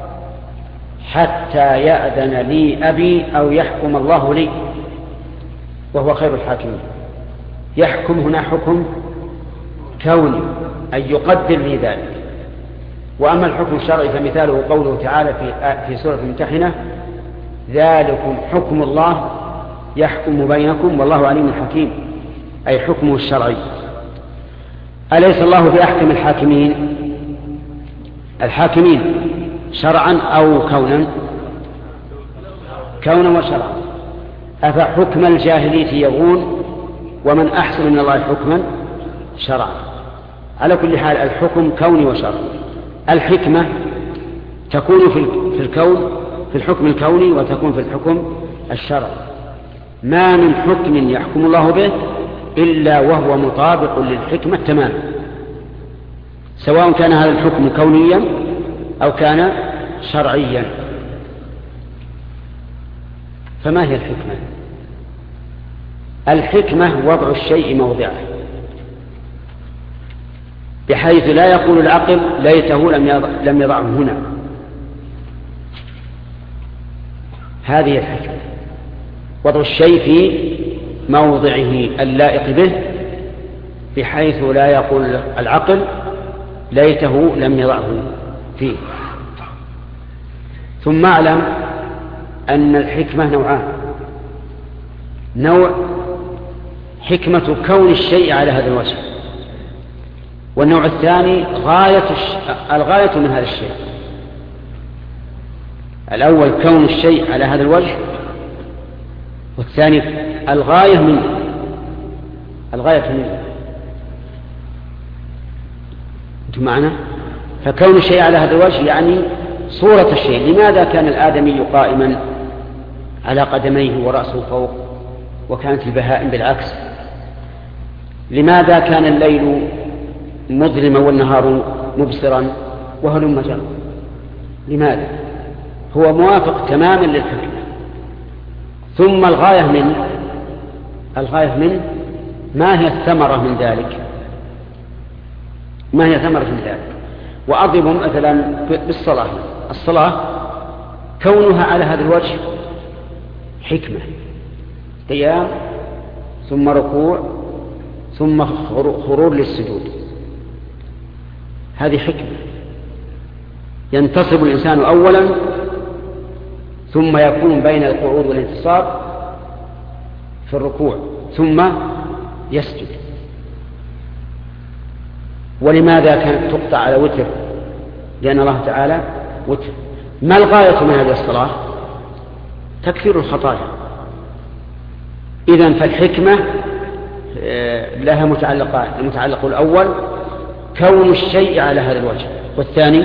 حتى يأذن لي أبي أو يحكم الله لي وهو خير الحاكمين. يحكم هنا حكم كوني أي يقدر لي ذلك. وأما الحكم الشرعي فمثاله قوله تعالى في في سورة الممتحنة: ذلكم حكم الله يحكم بينكم والله عليم حكيم، أي حكمه الشرعي. أليس الله بأحكم الحاكمين؟ الحاكمين شرعا أو كونا؟ كونا وشرعا. أفحكم الجاهلية يبغون ومن أحسن من الله حكما شرعا. على كل حال الحكم كوني وشرعي. الحكمة تكون في الكون في الحكم الكوني وتكون في الحكم الشرعي. ما من حكم يحكم الله به إلا وهو مطابق للحكمة تماما، سواء كان هذا الحكم كونيا أو كان شرعيا. فما هي الحكمة؟ الحكمة وضع الشيء موضعه، بحيث لا يقول العقل ليته لم يضعه هنا. هذه الحكمة، وضع الشيء في موضعه اللائق به، بحيث لا يقول العقل ليته لم يضعه فيه. ثم اعلم أن الحكمة نوعان: نوع حكمة كون الشيء على هذا الوجه، والنوع الثاني غاية الغاية من هذا الشيء. الأول كون الشيء على هذا الوجه، والثاني الغاية منه الغاية منه أنتم معنا؟ فكون الشيء على هذا الوجه يعني صورة الشيء. لماذا كان الآدمي قائما على قدميه ورأسه فوق، وكانت البهائم بالعكس؟ لماذا كان الليل مظلما والنهار مبصرا وهلم جرا؟ لماذا؟ هو موافق تماما للحكمة. ثم الغاية منه الغاية منه ما هي الثمرة من ذلك؟ ما هي ثمرة من ذلك؟ وأضرب مثلا بالصلاة. الصلاة كونها على هذا الوجه حكمة: قيام ثم ركوع ثم خرور للسجود. هذه حكمة. ينتصب الإنسان أولا ثم يكون بين القعود والانتصاب في الركوع ثم يسجد. ولماذا كانت تقطع على وتر؟ لأن الله تعالى وتر. ما الغاية من هذه الصلاة؟ تكفير الخطايا. إذن فالحكمة لها متعلقان: المتعلق الأول كون الشيء على هذا الوجه، والثاني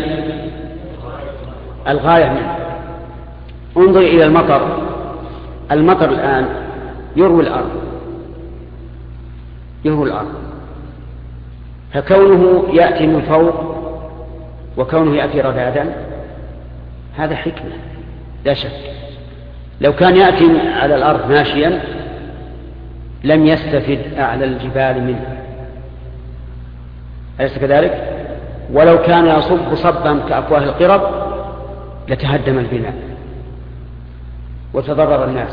الغاية منه. انظر إلى المطر. المطر الآن يروي الأرض يروي الأرض فكونه يأتي من فوق وكونه يأتي رذاذا هذا حكمة لا شك. لو كان يأتي على الأرض ماشيا لم يستفد أعلى الجبال منه، أليس كذلك؟ ولو كان يصب صبا كأفواه القرب لتهدم البناء وتضرر الناس.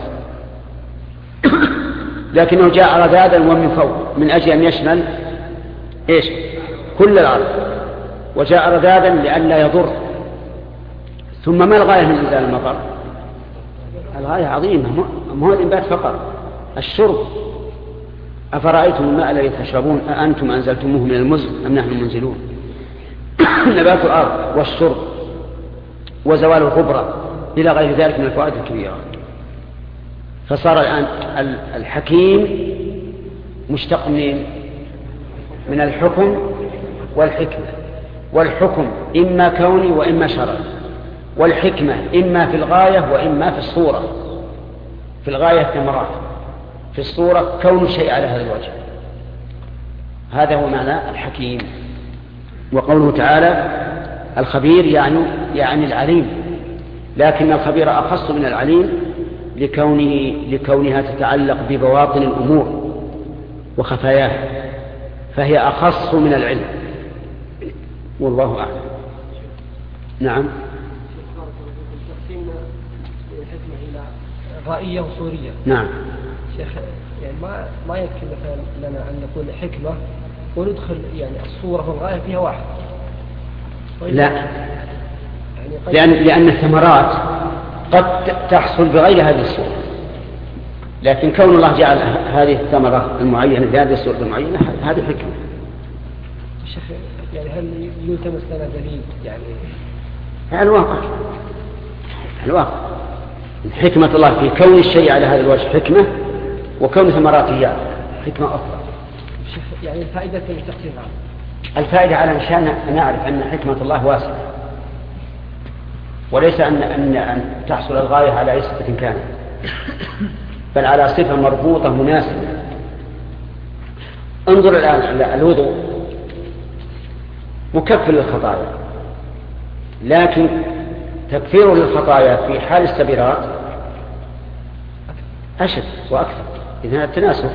لكنه جاء رذاذا ومن فوق من أجل أن يشمل إيش؟ كل الأرض، وجاء رذاذا لئلا يضر. ثم ما الغاية من إنزال المطر؟ الغاية عظيمة، مو الإنبات فقط، الشرب. أفرأيتم الماء الذي تشربون أأنتم أنزلتموه من المزن أم نحن المنزلون؟ نبات الأرض والشرب وزوال الغبرة إلى غير ذلك من الفوائد الكبيرة. فصار الآن الحكيم مشتق من من الحكم والحكمة. والحكم إما كوني وإما شرعي، والحكمة إما في الغاية وإما في الصورة. في الغاية الثمرات، في الصورة كون الشيء على هذا الوجه. هذا هو معنى الحكيم. وقوله تعالى الخبير يعني يعني العليم، لكن الخبير أخص من العليم لكونه لكونها تتعلق ببواطن الأمور وخفاياها، فهي أخص من العلم، والله أعلم. نعم. تقسيمنا الحكمة إلى رائية وصورية. نعم. شيخ يعني ما ما يكفي مثلا لنا أن نقول حكمة وندخل يعني الصورة والغاية فيها واحد. لا، يعني لأن لأن الثمرات قد تحصل بغير هذه الصورة، لكن كون الله جعل هذه الثمرة المعينة بهذه الصورة المعينة هذه حكمة. شيخ يعني هل يلتمس لنا دليل يعني؟ الواقع الواقع حكمة الله في كون الشيء على هذا الوجه حكمة، وكون ثمراته حكمة أخرى. يعني الفائدة من التقسيم هذا؟ الفائدة على مشان نعرف أن حكمة الله واسعة، وليس أن أن أن تحصل الغاية على أي صفة كانت، بل على صفة مربوطة مناسبة. انظر الآن الوضوء مكفر للخطايا، لكن تكفير للخطايا في حال السبيرات أشد وأكثر، إذن التناسب.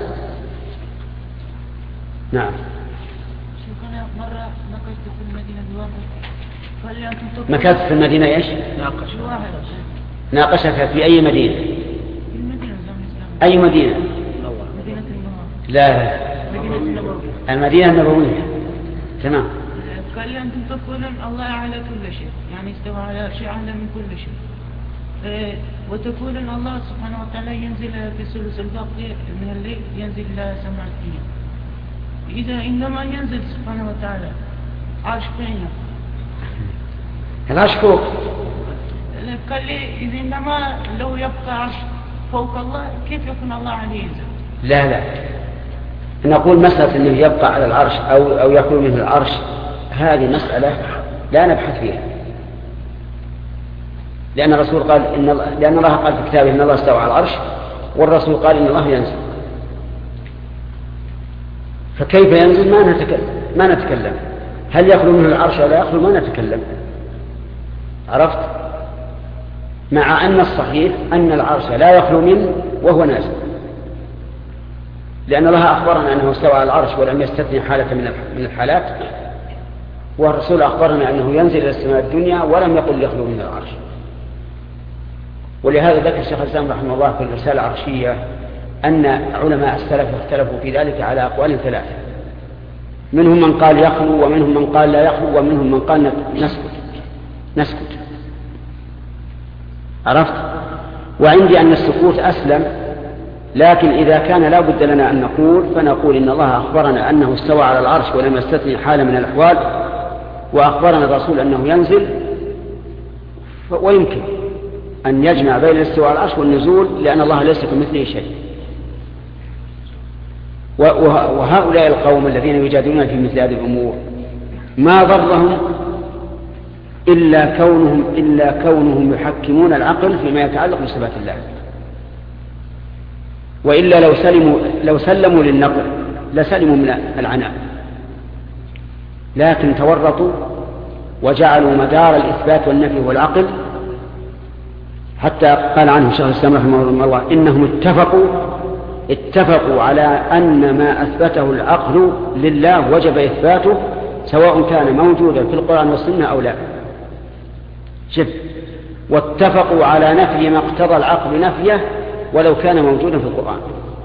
نعم. مرة نقشت في المدينة بواحد مكثت في المدينة إيش؟ ناقش واحد ناقشتها في أي مدينة؟ في المدينة الإسلامية. أي مدينة؟ مدينة النبوة. لا، مدينة النبوة. المدينة النبوية. تمام. قال لي أنتم تقولون الله على كل شيء، يعني استوى على شيء أعلى من كل شيء. إيه وتقولون الله سبحانه وتعالى ينزل في ثلث الباقي من الليل، ينزل إلى سماء الدنيا. إذا عندما ينزل سبحانه وتعالى عرش فينا العرش فوق. قال لي إذا عندما لو يبقى عرش فوق الله كيف يكون الله عليه ينزل؟ لا لا، نقول مسألة أنه يبقى على العرش أو, أو يكون منه العرش، هذه مسألة لا نبحث فيها، لأن الرسول قال إن الله، لأن الله قال في كتابه إن الله استوى على العرش، والرسول قال إن الله ينزل، فكيف ينزل ما نتكلم ما نتكلم هل يخلو منه العرش ولا يخلو ما نتكلم. عرفت؟ مع أن الصحيح أن العرش لا يخلو منه وهو نازل، لأن الله أخبرنا أنه استوى على العرش ولم يستثني حالة من الحالات، والرسول أخبرنا أنه ينزل إلى السماء الدنيا ولم يقل يخلو من العرش. ولهذا ذكر الشيخ الإسلام رحمه الله في الرسالة العرشية أن علماء السلف اختلفوا في ذلك على أقوال ثلاثة، منهم من قال يخلو، ومنهم من قال لا يخلو، ومنهم من قال نسكت نسكت عرفت؟ وعندي أن السكوت أسلم، لكن إذا كان لا بد لنا أن نقول فنقول إن الله أخبرنا أنه استوى على العرش ولم يستثني حالة من الأحوال، وأخبرنا الرسول أنه ينزل، ويمكن أن يجمع بين الاستواء على العرش والنزول، لأن الله ليس كمثله شيء. وهؤلاء القوم الذين يجادلون في مثل هذه الأمور ما ضرهم إلا كونهم إلا كونهم يحكمون العقل فيما يتعلق بصفات الله، وإلا لو سلموا لو سلموا للنقل لسلموا من العناء، لكن تورطوا وجعلوا مدار الإثبات والنفي والعقل، حتى قال عنه الشيخ الإسلام رحمه الله إنهم اتفقوا اتفقوا على أن ما أثبته العقل لله وجب إثباته سواء كان موجودا في القرآن والسنة أو لا. شف واتفقوا على نفي ما اقتضى العقل نفيه ولو كان موجودا في القرآن.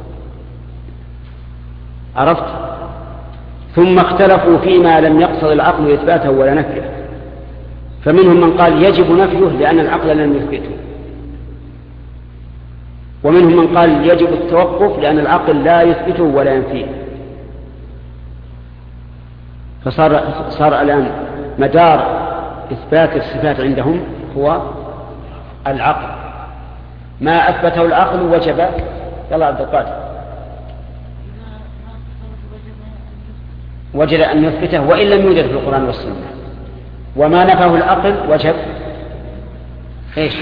عرفت؟ ثم اختلفوا فيما لم يقتضي العقل إثباته ولا نفيه، فمنهم من قال يجب نفيه لأن العقل لم يثبته، ومنهم من قال يجب التوقف لأن العقل لا يثبته ولا ينفيه. فصار صار الآن مدار إثبات الصفات عندهم هو العقل، ما أثبته العقل وجب. يلا عبد القادر، وجب أن يثبته وإن لم يوجد في القرآن والسنة، وما نفاه العقل وجب إيش؟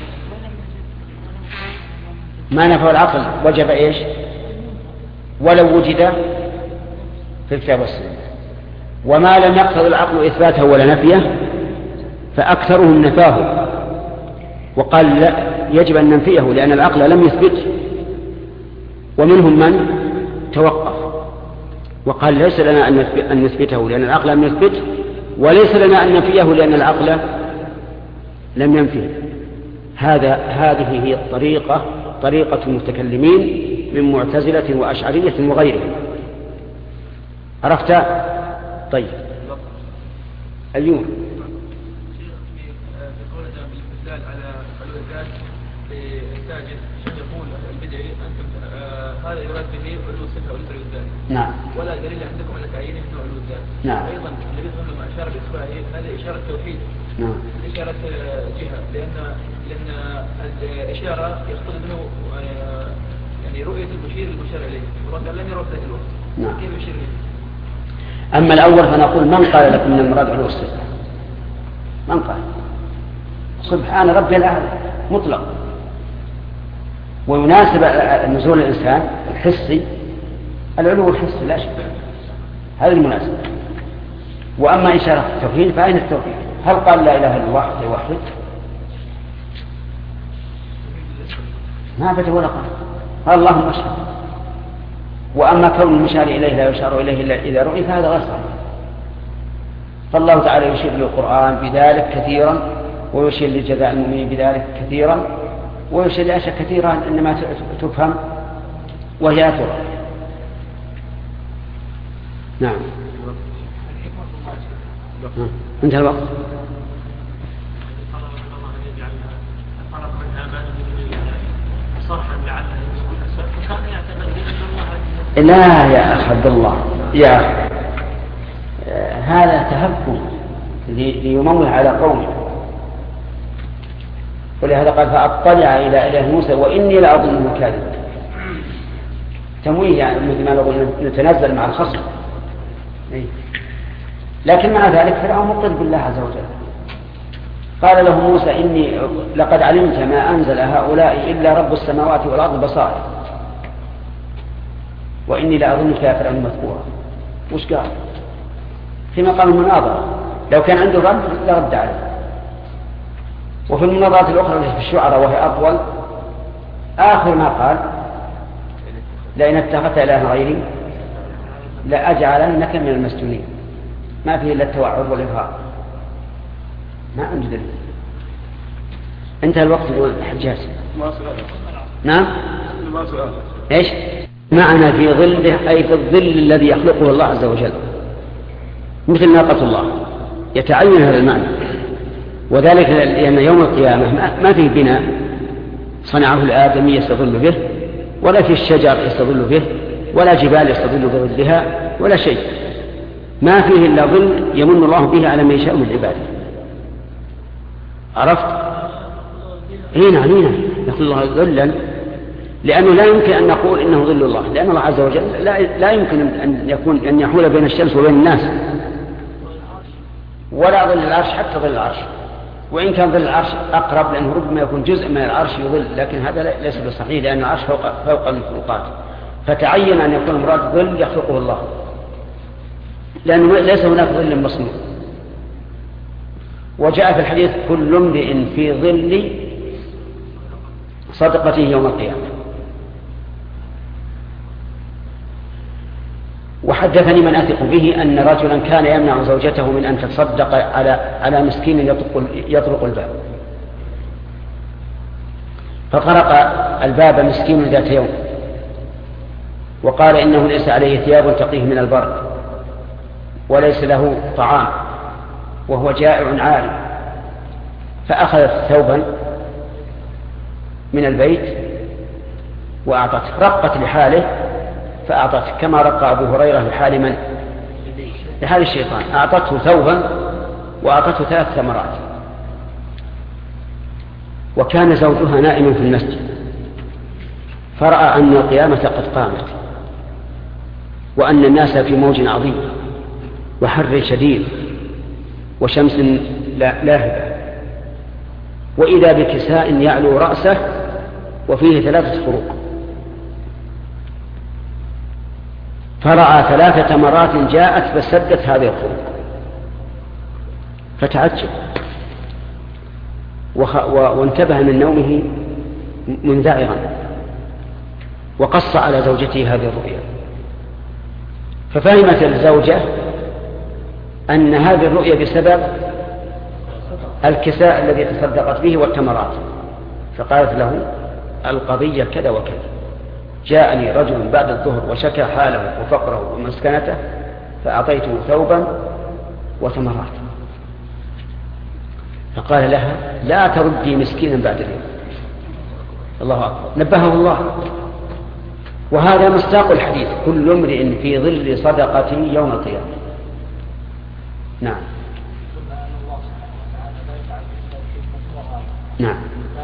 ما نفاه العقل وجب إيش؟ ولو وجد في الكتاب والسنة. وما لم يقتضي العقل إثباته ولا نفيه فأكثرهم نفاه وقال لا يجب أن ننفيه لأن العقل لم يثبته، ومنهم من توقف وقال ليس لنا أن نثبته لأن العقل لم يثبته، وليس لنا أن ننفيه لأن العقل لم ينفيه. هذا هذه هي الطريقة طريقة المتكلمين من معتزلة وأشعرية وغيرهم. عرفت؟ طيب اليوم الساجد يقول البدعي أنتم آه هذا يراد به علو الصفة والعلو الذات. نعم. ولا دليل عندكم على تعيين من علو الذات. نعم. أيضا النبي صلى الله عليه وسلم أشار بإصبعه هذه إشارة توحيد. نعم. إشارة جهة، لأن لأن الإشارة يقصد منه آه يعني رؤية المشير المشار إليه، ورد لم يرى ذات الوقت. نعم. كيف يشير إليه؟ أما الأول فنقول من قال لكم من المراد علو الصفة؟ من قال؟ سبحان ربي الأعلى مطلق، ويناسب نزول الإنسان الحسي العلو الحسي لا شك، هذا المناسب. وأما إن شرط التوحيد فأين التوحيد؟ هل قال لا إله إلا الله يوحد؟ ما بدا ولا قال قال اللهم اشهد. وأما كون المشار إليه لا يشار إليه إلا إذا رؤي فهذا غير صحيح. فالله تعالى يشير للقرآن بذلك كثيرا، ويشير لجزاء المؤمنين بذلك كثيرا، ويشير لأشياء كثيرا إنما تفهم وهي لا ترى. نعم. انتهى الوقت. لا يا أخ عبد الله يا أخي، هذا تهكم ليموه على قومه، ولهذا قال فأطلع إلى إله موسى وإني لأظنه كاذبا. تمويه يعني مثل ما نقول نتنزل مع الخصم. لكن مع ذلك فرعون مقر بالله عز وجل. قال له موسى إني لقد علمت ما أنزل هؤلاء إلا رب السماوات والأرض بصائر وإني لأظنك يا فرعون مذكورا. وش قال؟ في مقام المناظرة، لو كان عنده رد لرد عليه. وفي المناظرات الأخرى في الشعراء وهي أطول، آخر ما قال لئن اتخذت إلها غيري لأجعلنك من المسجونين. ما فيه إلا التوعد والإرهاب، ما عنده دليل. انتهى الوقت الحجاج. ما سؤال. نعم. ما سؤال. ايش؟ معنى في ظله أي في الظل الذي يخلقه الله عز وجل، مثل ناقة الله، يتعين هذا المعنى. وذلك لأن يوم القيامة ما فيه بناء صنعه الآدمي يستظل به، ولا في الشجر يستظل به، ولا جبال يستظل بظلها، ولا شيء. ما فيه إلا ظل يمن الله به على من يشاء من عباده. عرفت؟ هنا هنا يقول الله ظلا، لأنه لا يمكن أن نقول إنه ظل الله، لأن الله عز وجل لا, لا يمكن أن يكون أن يحول بين الشمس وبين الناس، ولا ظل العرش حتى ظل العرش. وإن كان ظل العرش أقرب لأنه ربما يكون جزء من العرش يظل، لكن هذا ليس بصحيح لأن العرش فوق, فوق المخلوقات. فتعين أن يكون المراد ظل يخلقه الله، لأنه ليس هناك ظل مصنوع. وجاء في الحديث كل امرئ في ظل صدقته يوم القيامة. وحدثني من أثق به أن رجلا كان يمنع زوجته من أن تتصدق على على مسكين يطرق, يطرق الباب، فطرق الباب مسكين ذات يوم وقال إنه ليس عليه ثياب تقيه من البرد، وليس له طعام، وهو جائع عاري. فأخذت ثوبا من البيت وأعطته، رقت لحاله فأعطته، كما رقى أبو هريرة لحال من؟ لحال الشيطان. أعطته ثوبا وأعطته ثلاث ثمرات. وكان زوجها نائم في المسجد، فرأى أن القيامة قد قامت، وأن الناس في موج عظيم وحر شديد وشمس لاهبة، وإذا بكساء يعلو رأسه وفيه ثلاثة فروق. فرأى ثلاثة تمرات جاءت فسدت هذه الفروق، فتعجب وانتبه من نومه منذعرا، وقص على زوجته هذه الرؤيا. ففهمت الزوجة أن هذه الرؤيا بسبب الكساء الذي تصدقت به والتمرات، فقالت له القضية كذا وكذا، جاءني رجل بعد الظهر وشكى حاله وفقره ومسكنته فأعطيته ثوبا وتمرات. فقال لها لا تردي مسكينا بعد اليوم. الله أكبر، نبهه الله. وهذا مصداق الحديث كل امرئ في ظل صدقته يوم القيامة. نعم نعم.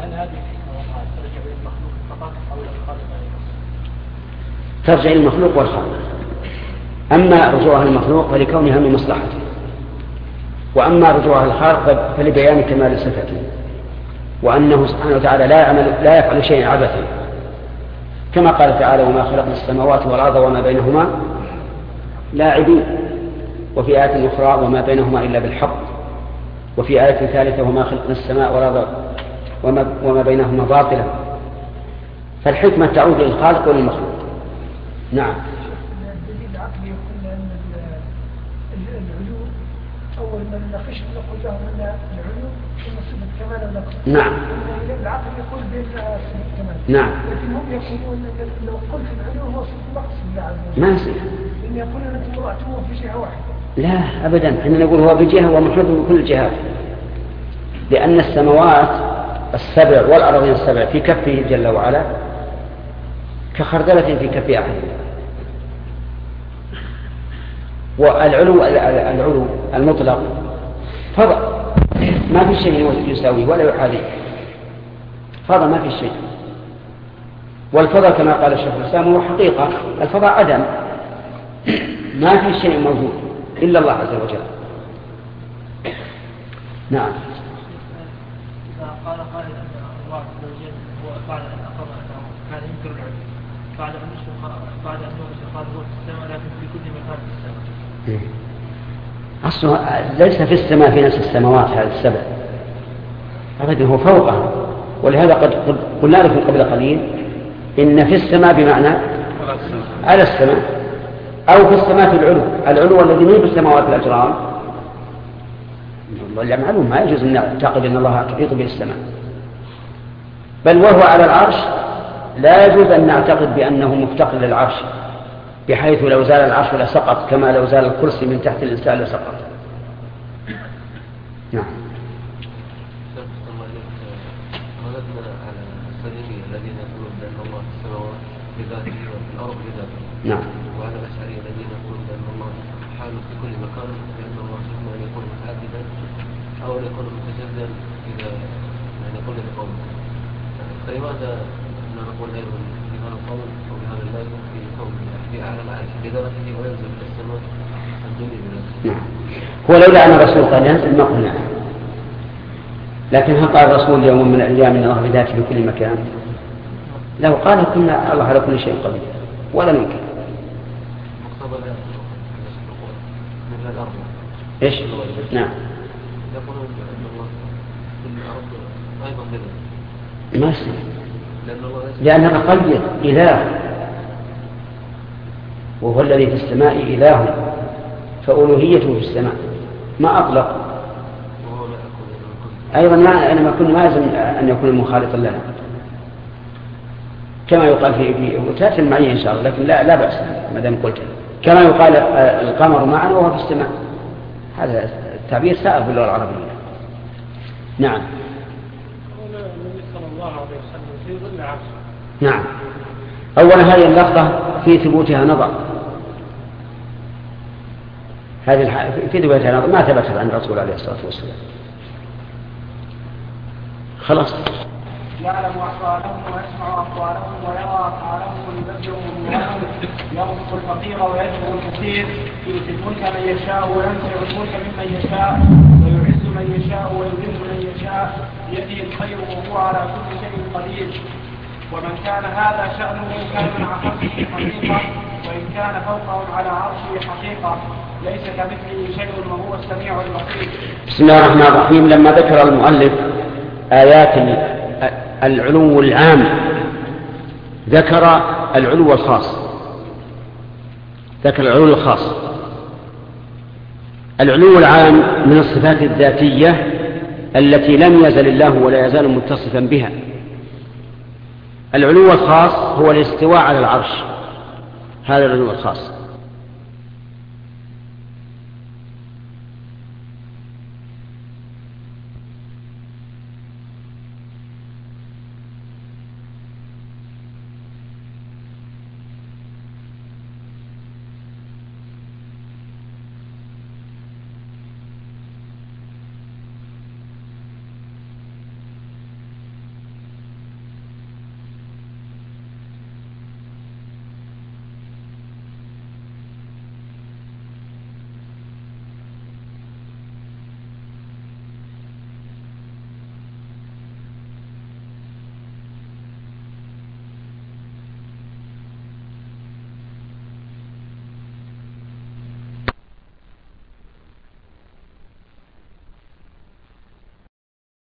ترجع إلى المخلوق والخالق. أما رجوعها المخلوق فلكونها من مصلحته، وأما رجوعها الخالق فلبيان كمال صفته، وأنه سبحانه وتعالى لا يعمل لا يفعل شيئا عبثا، كما قال تعالى وما خلقنا السماوات والأرض وما بينهما لاعبين، وفي آية أخرى وما بينهما إلا بالحق، وفي آية ثالثة وما خلقنا السماء والأرض وما, وما بينهما باطلا. فالحكمة تعود للخالق وللمخلوق. نعم. الدليل العقلي يقول أن العلو أول ما نناقش نقول له أن العلو ثم صفة كمال ونقص. نعم. العقل يقول بين صفة كمال. نعم. لكن هم يقولون أن لو قلت العلو هو صفة نقص لله عز وجل. ما يصير. إن يقولون أنتم وضعتموه في جهة واحدة. لا أبدا، احنا نقول هو بجهة ومحيط بكل الجهات، لأن السماوات السبع والأرضين السبع في كفه جل وعلا كخردلة في كف أحد. والعلو العلو المطلق فضل، ما في شيء يساوي ولا يحاذيه، فضل ما في شيء. والفضل كما قال الشيخ الإسلام هو حقيقة، الفضل عدم، ما في شيء موجود إلا الله عز وجل. نعم. إذا قال قائل أن الله عز وجل هو بعد أن أقر أنه كان ينكر العلم بعد أن نشرق بعد أن نشرق هو في السماء لكن في كل مكان في السماء. أصله ليس في السماء في نفس السماوات هذه السبع، أبدا هو فوقها. ولهذا قد قلنا لكم قبل قليل إن في السماء بمعنى على السماء، أو في السماء في العلو، العلو الذي من في السماوات الأجرام. معلوم ما يجوز أن نعتقد أن الله يحيط به السماء، بل وهو على العرش لا يجوز أن نعتقد بأنه مفتقر للعرش بحيث لو زال العرش لسقط كما لو زال الكرسي من تحت الإنسان لسقط. نعم. الذين يقولون بأن الله في السماوات بذاته وفي الأرض بذاته. نعم. وعلى الأشعرية الذين يقولون بأن الله حال في كل مكان، لأن الله إما أن يكون متعددا أو أن يكون متجددا إذا يعني قلنا بقوله. فلماذا نقول أيضا في هذا القول أو بهذا اللازم في قوله في أعلى العرش بذاته وينزل إلى السماء الدنيا بذاته؟ نعم. هو لولا أن الرسول قال ينزل ما قلنا، لكن هل قال الرسول يوم من الأيام إن الله بذاته في كل مكان؟ لو قال كنا الله على كل شيء قدير ولا ننكر. ايش؟ نعم. يقولون بأن الله في الأرض أيضا بذاته. ما يصير. لأن القلب إله، وهو الذي في السماء إله، فألوهيته في السماء ما أطلق. أيضا أنا ما كنا ما يلزم أن يكون مخالطا لنا كما يقال في في وتاتي المعية إن شاء الله، لكن لا لا بأس ما دام قلت كما يقال القمر معنا وهو في السماء. هذا التعبير سائغ باللغة العربية. نعم. النبي صلى الله عليه وسلم في ظل عرشه. نعم. أولا هذه اللفظة في ثبوتها نظر، هذه في ثبوتها نظر ما ثبتت عن الرسول عليه الصلاة والسلام. خلاص. يعلم أحوالهم ويسمع أقوالهم ويرى أفعالهم ويبدر أمورهم، يرزق الفقير ويجبر الكثير، يؤتي الملك من يشاء وينزع الملك ممن يشاء، ويعز من يشاء ويذل من يشاء، بيده الخير وهو على كل شيء قدير. ومن كان هذا شأنه كان من عقبه حقيقة، وإن كان فوقهم على عرشه حقيقة، ليس كمثله شيء وهو السميع البصير. بسم الله الرحمن الرحيم. لما ذكر المؤلف آيات العلو العام ذكر العلو الخاص، ذكر العلو الخاص. العلو العام من الصفات الذاتية التي لم يزل الله ولا يزال متصفا بها. العلو الخاص هو الاستواء على العرش، هذا العلو الخاص.